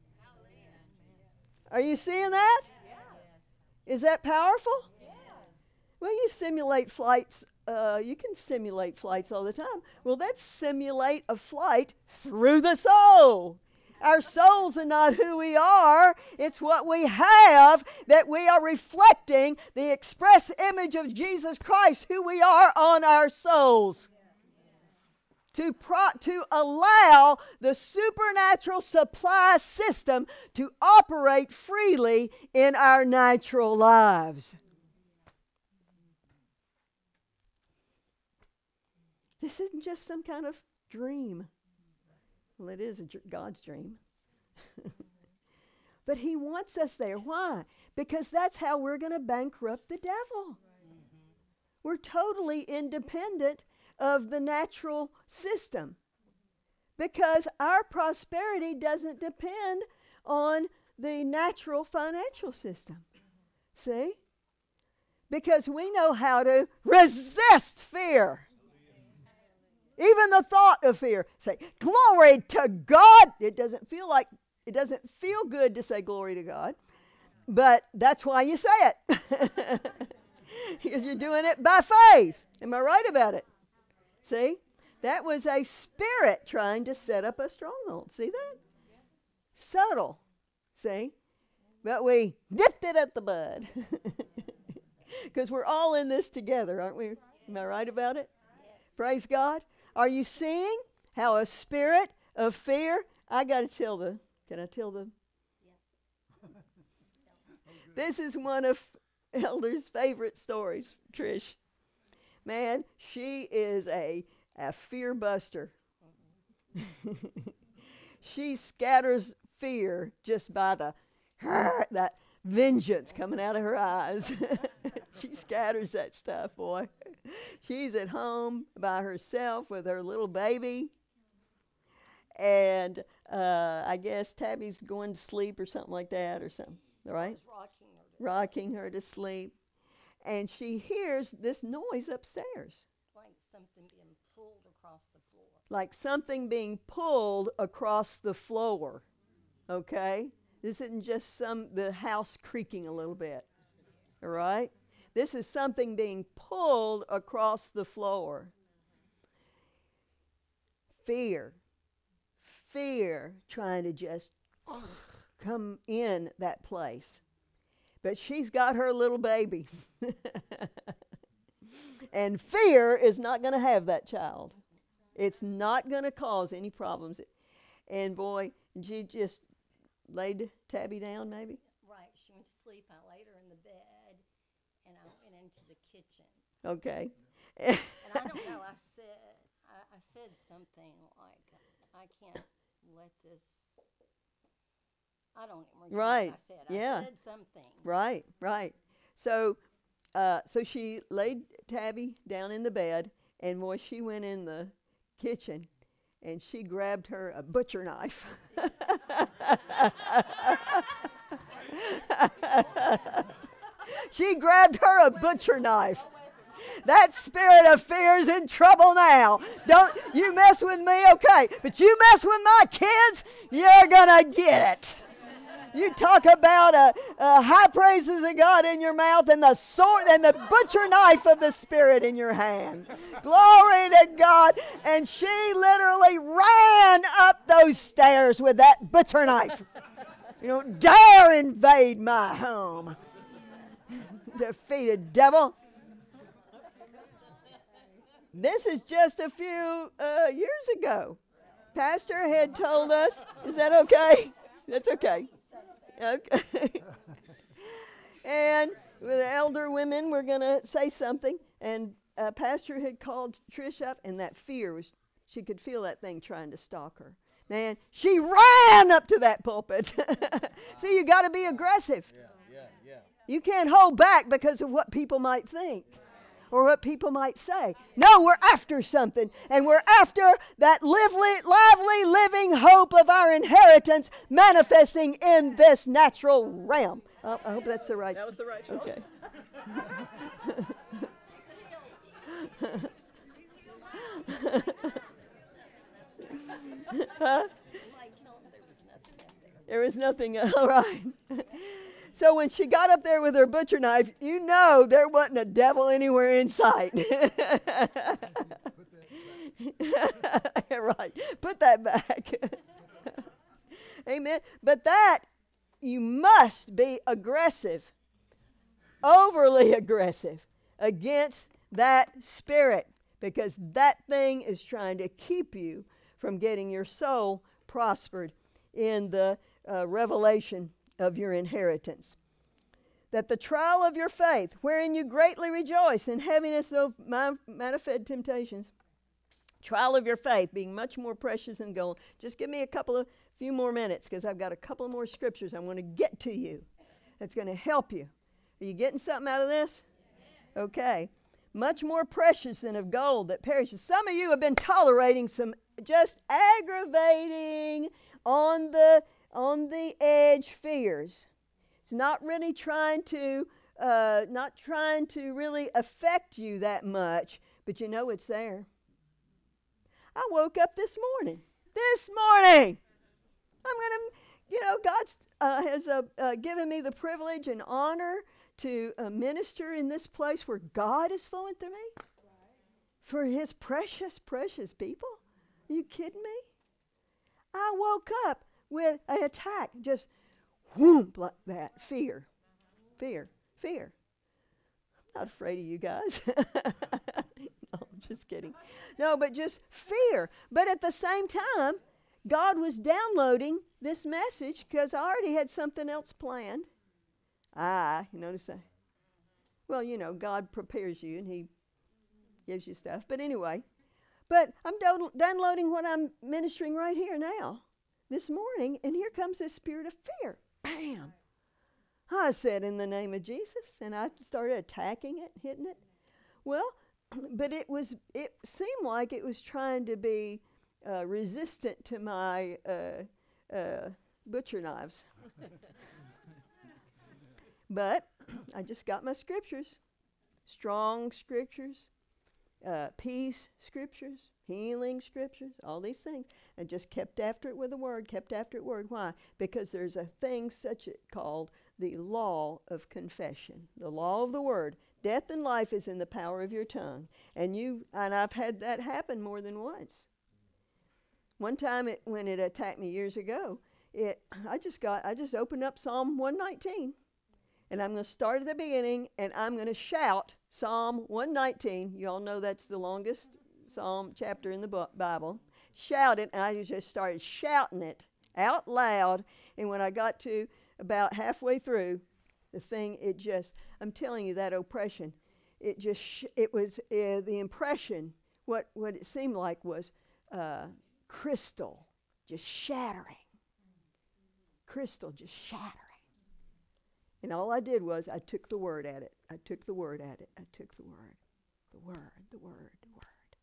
Are you seeing that? Yes. Is that powerful? Yes. Well, you simulate flights. Uh, you can simulate flights all the time. Well, let's simulate a flight through the soul. Our souls are not who we are. It's what we have, that we are reflecting the express image of Jesus Christ, who we are, on our souls. To, pro- to allow the supernatural supply system to operate freely in our natural lives. This isn't just some kind of dream. Well, it is a dr- God's dream. But He wants us there. Why? Because that's how we're going to bankrupt the devil. Mm-hmm. We're totally independent of the natural system. Because our prosperity doesn't depend on the natural financial system. See? Because we know how to resist fear. Even the thought of fear. Say, glory to God. It doesn't feel like, it doesn't feel good to say glory to God. But that's why you say it. Because you're doing it by faith. Am I right about it? See? That was a spirit trying to set up a stronghold. See that? Subtle. See? But we nipped it at the bud. Because we're all in this together, aren't we? Am I right about it? Praise God. Are you seeing how a spirit of fear? I got to tell the, can I tell the? This is one of Elder's favorite stories, Trish. Man, she is a A fear buster. She scatters fear just by the that vengeance coming out of her eyes. She scatters that stuff, boy. She's at home by herself with her little baby. And uh, I guess Tabby's going to sleep or something like that or something, right?
Rocking her, to
rocking her to sleep. And she hears this noise upstairs.
like something being pulled across the floor.
Like something being pulled across the floor. Okay? This isn't just some the house creaking a little bit. All right? This is something being pulled across the floor. Fear. Fear trying to just come in that place. But she's got her little baby. And fear is not going to have that child. It's not going to cause any problems. And boy, she just laid Tabby down maybe?
Right. She went to sleep. I laid her in the bed, and I went into the kitchen.
Okay.
And I don't know. I said, I, I said something like, I can't let this. I don't remember
Right.
what I said.
Yeah.
I said something.
Right, right. So, uh, so she laid Tabby down in the bed, and boy, she went in the kitchen, and she grabbed her a butcher knife. She grabbed her a butcher knife. That spirit of fear is in trouble now. Don't you mess with me, okay? But you mess with my kids, you're gonna get it. You talk about uh, uh, high praises of God in your mouth and the sword and the butcher knife of the Spirit in your hand. Glory to God. And she literally ran up those stairs with that butcher knife. You don't dare invade my home. Defeated devil. This is just a few uh, years ago. Pastor had told us, is that okay? That's okay. Okay. And with the elder women, we're going to say something. And uh, Pastor had called Trish up, and that fear was, she could feel that thing trying to stalk her. Man, she ran up to that pulpit. See, you got to be aggressive.
Yeah, yeah, yeah.
You can't hold back because of what people might think or what people might say. No, we're after something, and we're after that lively, lively, living hope of our inheritance manifesting in this natural realm. Oh, I hope that's the right.
That was the right show.
Okay. Huh? There was nothing. All right. So when she got up there with her butcher knife, you know there wasn't a devil anywhere in sight. Right. Put that back. Amen. But that, you must be aggressive, overly aggressive against that spirit, because that thing is trying to keep you from getting your soul prospered in the uh, revelation of your inheritance. That the trial of your faith, wherein you greatly rejoice in heaviness of manifest temptations, trial of your faith being much more precious than gold. Just give me a couple of few more minutes, because I've got a couple more scriptures I want to get to you that's going to help you. Are you getting something out of this? Okay. Much more precious than of gold that perishes. Some of you have been tolerating some just aggravating on the on the edge fears. It's not really trying to uh, not trying to really affect you that much, but you know it's there. I woke up this morning. This morning, I'm gonna, you know, God uh, has uh, uh, given me the privilege and honor to uh, minister in this place where God is flowing through me for His precious, precious people. Are you kidding me? I woke up with an attack, just whoomp like that. Fear, fear, fear. I'm not afraid of you guys. No, I'm just kidding. No, but just fear. But at the same time, God was downloading this message because I already had something else planned. Ah, you notice that? Well, you know, God prepares you and He gives you stuff. But anyway, but I'm do- downloading what I'm ministering right here now, this morning, and here comes this spirit of fear. Bam! I said, in the name of Jesus, and I started attacking it, hitting it. Well, but it was, it seemed like it was trying to be uh, resistant to my uh, uh, butcher knives. But I just got my scriptures, strong scriptures, uh, peace scriptures, healing scriptures, all these things, and just kept after it with a word, kept after it word. Why? Because there's a thing such a, called the law of confession, the law of the word. Death and life is in the power of your tongue, and you and I've had that happen more than once. One time, it, when it attacked me years ago, it I just got I just opened up Psalm one nineteen. And I'm going to start at the beginning, and I'm going to shout Psalm one nineteen. You all know that's the longest psalm chapter in the bu- Bible. Shout it, and I just started shouting it out loud. And when I got to about halfway through, the thing, it just, I'm telling you, that oppression, it just, sh- it was uh, the impression, what, what it seemed like was uh, crystal just shattering. Crystal just shattering. And all I did was I took the word at it. I took the word at it. I took the word. The word, the word, the word.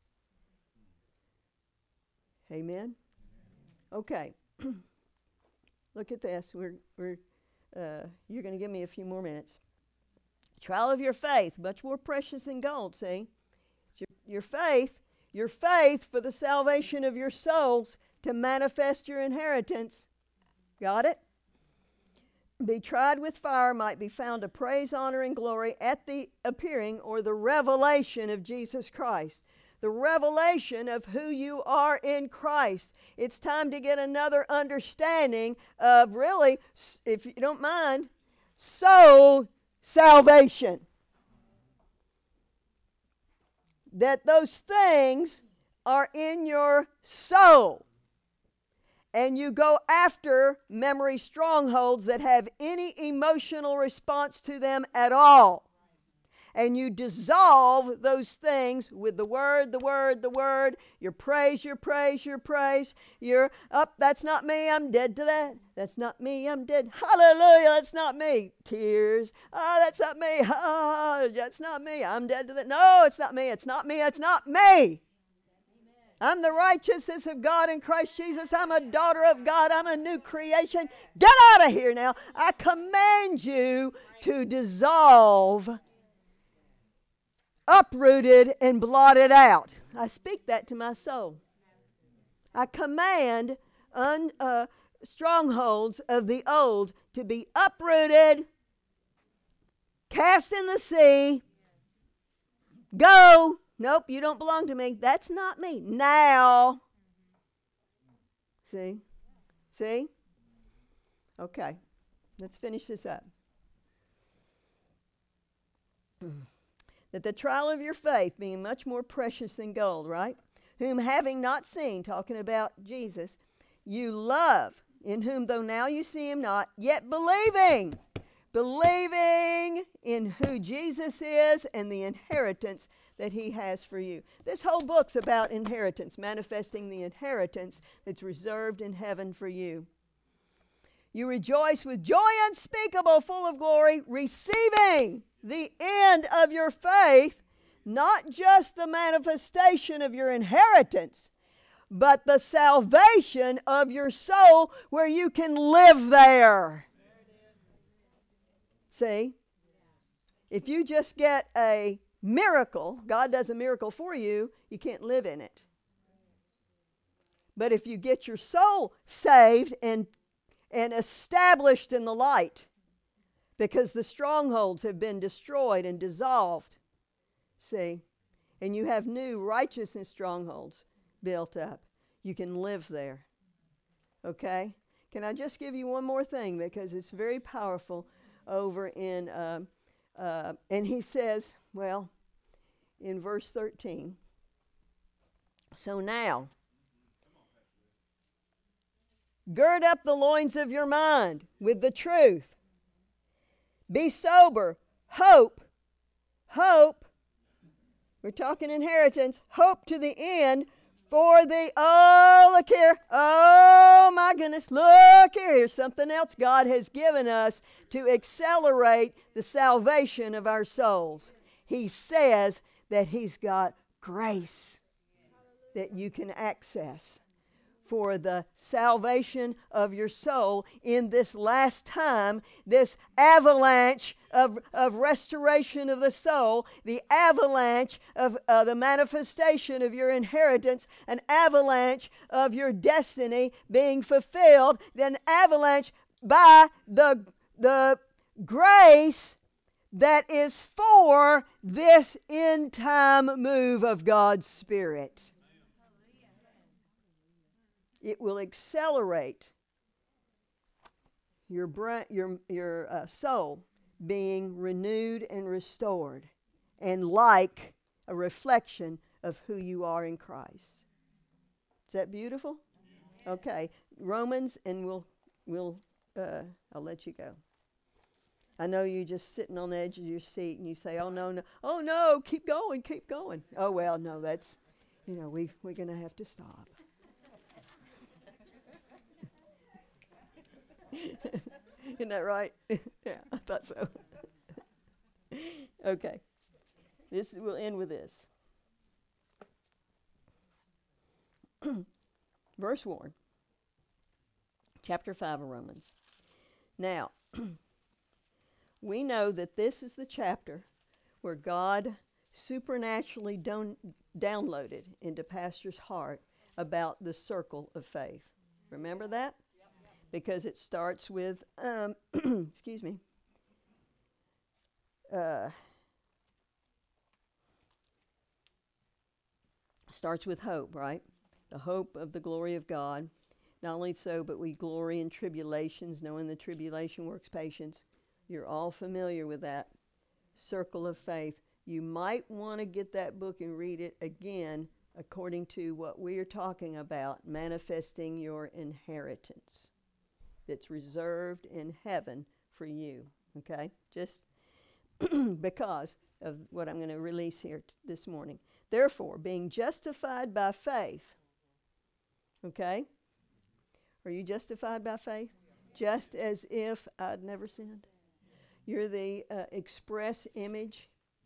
Amen? Okay. Look at this. We're, we're, uh, you're going to give me a few more minutes. Trial of your faith, much more precious than gold, see? It's your, your faith, your faith for the salvation of your souls to manifest your inheritance. Got it? Be tried with fire might be found to praise, honor, and glory at the appearing or the revelation of Jesus Christ. The revelation of who you are in Christ. It's time to get another understanding of really, if you don't mind, soul salvation. That those things are in your soul. And you go after memory strongholds that have any emotional response to them at all. And you dissolve those things with the word, the word, the word, your praise, your praise, your praise, your, up, oh, that's not me, I'm dead to that. That's not me, I'm dead. Hallelujah, that's not me. Tears. Oh, that's not me. Oh, that's not me, I'm dead to that. No, it's not me, it's not me, it's not me. I'm the righteousness of God in Christ Jesus. I'm a daughter of God. I'm a new creation. Get out of here now. I command you to dissolve, uprooted, and blotted out. I speak that to my soul. I command un, uh, strongholds of the old to be uprooted, cast in the sea, go. Nope, you don't belong to me. That's not me. Now. See? See? Okay. Let's finish this up. That the trial of your faith, being much more precious than gold, right? Whom having not seen, talking about Jesus, you love, in whom though now you see him not, yet believing. Believing in who Jesus is and the inheritance that he has for you. This whole book's about inheritance, manifesting the inheritance that's reserved in heaven for you. You rejoice with joy unspeakable, full of glory, receiving the end of your faith, not just the manifestation of your inheritance, but the salvation of your soul where you can live there. See? If you just get a miracle, God does a miracle for you, you can't live in it. But if you get your soul saved and, and established in the light, because the strongholds have been destroyed and dissolved, see, and you have new righteousness strongholds built up, you can live there. Okay? Can I just give you one more thing, because it's very powerful over in, uh, uh, and he says, well, in verse thirteen, so now, gird up the loins of your mind with the truth. Be sober. Hope. Hope. We're talking inheritance. Hope to the end for the, oh, look here. Oh, my goodness. Look here. Here's something else God has given us to accelerate the salvation of our souls. He says that He's got grace that you can access for the salvation of your soul in this last time, this avalanche of, of restoration of the soul, the avalanche of uh, the manifestation of your inheritance, an avalanche of your destiny being fulfilled, then avalanche by the, the grace that is for this end time move of God's Spirit. It will accelerate your brain, your your uh, soul being renewed and restored, and like a reflection of who you are in Christ. Is that beautiful? Okay, Romans, and we'll we'll uh, I'll let you go. I know you're just sitting on the edge of your seat, and you say, "Oh no, no, oh no, keep going, keep going." Oh well, no, that's, you know, we we're gonna have to stop. Isn't that right? Yeah, I thought so. Okay. This will end with this. Verse one. Chapter five of Romans. Now, we know that this is the chapter where God supernaturally don- downloaded into Pastor's heart about the circle of faith. Remember that? Because it starts with, um, excuse me, uh, starts with hope, right? The hope of the glory of God. Not only so, but we glory in tribulations, knowing the tribulation works patience. You're all familiar with that circle of faith. You might want to get that book and read it again according to what we are talking about, manifesting your inheritance that's reserved in heaven for you, okay? Just because of what I'm going to release here t- this morning. Therefore, being justified by faith, okay? Are you justified by faith? Just as if I'd never sinned. You're the uh, express image.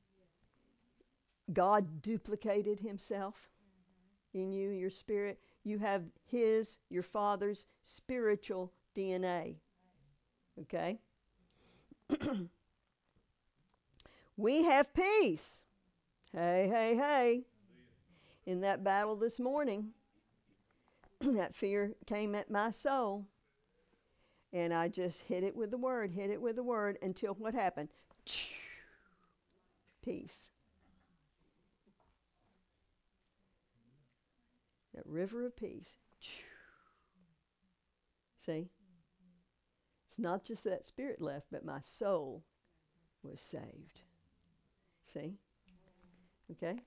God duplicated Himself in you, your spirit. You have His, your Father's spiritual D N A. Okay? We have peace. Hey, hey, hey. In that battle this morning, that fear came at my soul. And I just hit it with the word, hit it with the word, until what happened? Peace. That river of peace. See? It's not just that spirit left, but my soul was saved. See? Okay?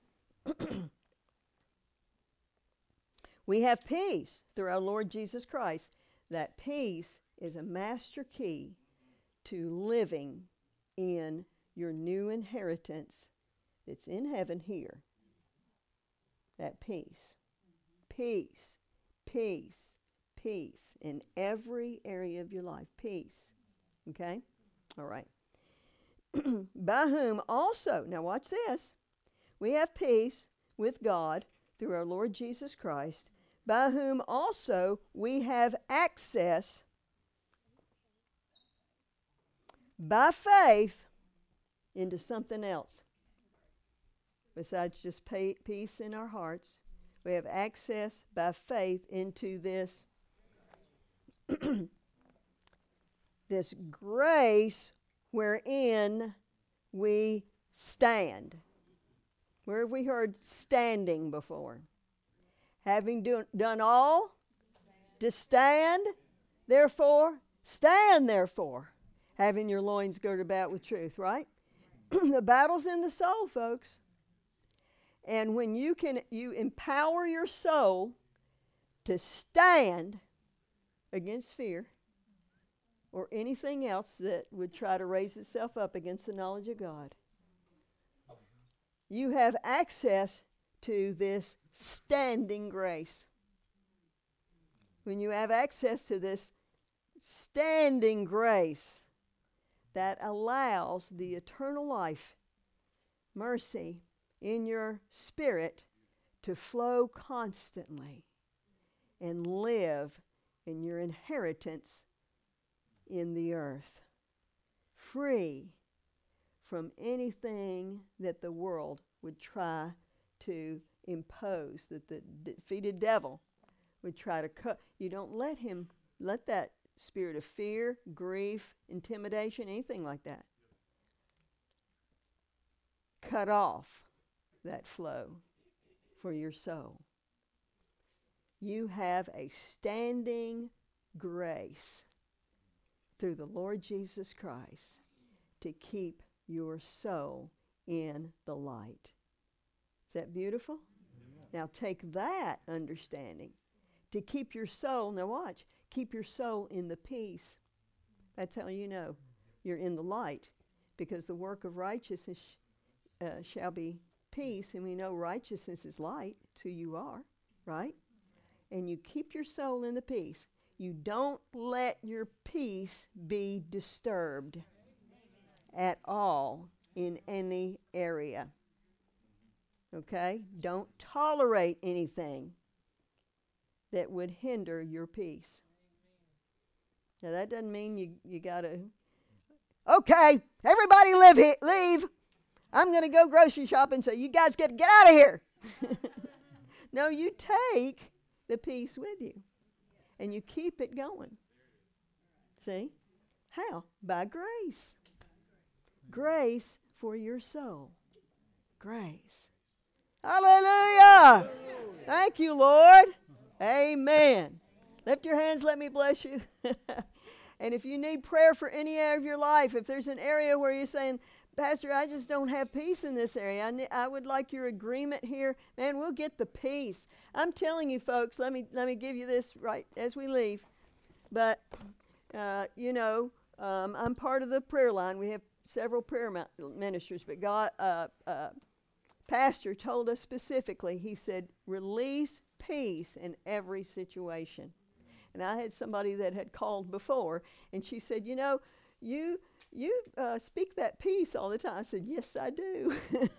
We have peace through our Lord Jesus Christ. That peace is a master key to living in your new inheritance that's in heaven here. That peace. Peace. Peace. Peace in every area of your life. Peace. Okay? All right. By whom also, now watch this, we have peace with God through our Lord Jesus Christ, by whom also we have access by faith into something else. Besides just pay, peace in our hearts, we have access by faith into this, this grace wherein we stand. Where have we heard standing before? Having do, done all to stand, therefore, stand therefore, having your loins girded about with truth, right? The battle's in the soul, folks. And when you can, you empower your soul to stand against fear or anything else that would try to raise itself up against the knowledge of God. You have access to this standing grace. When you have access to this standing grace that allows the eternal life, mercy in your spirit to flow constantly and live in your inheritance in the earth, free from anything that the world would try to impose, that the defeated devil would try to cut. You don't let him, let that spirit of fear, grief, intimidation, anything like that, cut off that flow for your soul. You have a standing grace through the Lord Jesus Christ to keep your soul in the light. Is that beautiful? Yeah. Now take that understanding to keep your soul, now watch, keep your soul in the peace. That's how you know you're in the light, because the work of righteousness uh, shall be peace, and we know righteousness is light. It's who you are, right? And you keep your soul in the peace. You don't let your peace be disturbed at all in any area. Okay? Don't tolerate anything that would hinder your peace. Now that doesn't mean you, you gotta, okay, everybody live here, leave. I'm going to go grocery shopping, so you guys get get out of here. No, you take the peace with you, and you keep it going. See? How? By grace. Grace for your soul. Grace. Hallelujah! Thank you, Lord. Amen. Lift your hands, let me bless you. And if you need prayer for any area of your life, if there's an area where you're saying, Pastor, I just don't have peace in this area, I, ne- I would like your agreement here, man, we'll get the peace. I'm telling you, folks, let me let me give you this right as we leave. But, uh, you know, um, I'm part of the prayer line. We have several prayer ma- ministers, but God, uh, uh, Pastor told us specifically, he said, release peace in every situation. And I had somebody that had called before, and she said, you know, you you uh, speak that peace all the time. I said, yes, I do.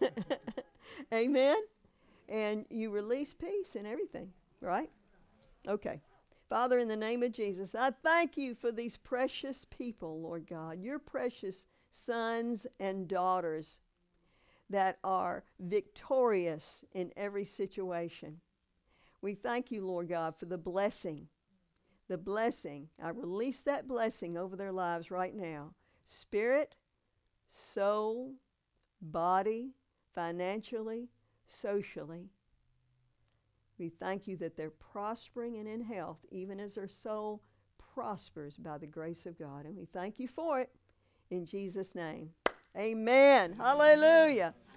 Amen? And you release peace in everything, right? Okay. Father, in the name of Jesus, I thank you for these precious people, Lord God, your precious sons and daughters that are victorious in every situation. We thank you, Lord God, for the blessing. The blessing. I release that blessing over their lives right now. Spirit, soul, body, financially, socially. We thank you that they're prospering and in health, even as their soul prospers by the grace of God. And we thank you for it in Jesus' name. Amen. Hallelujah.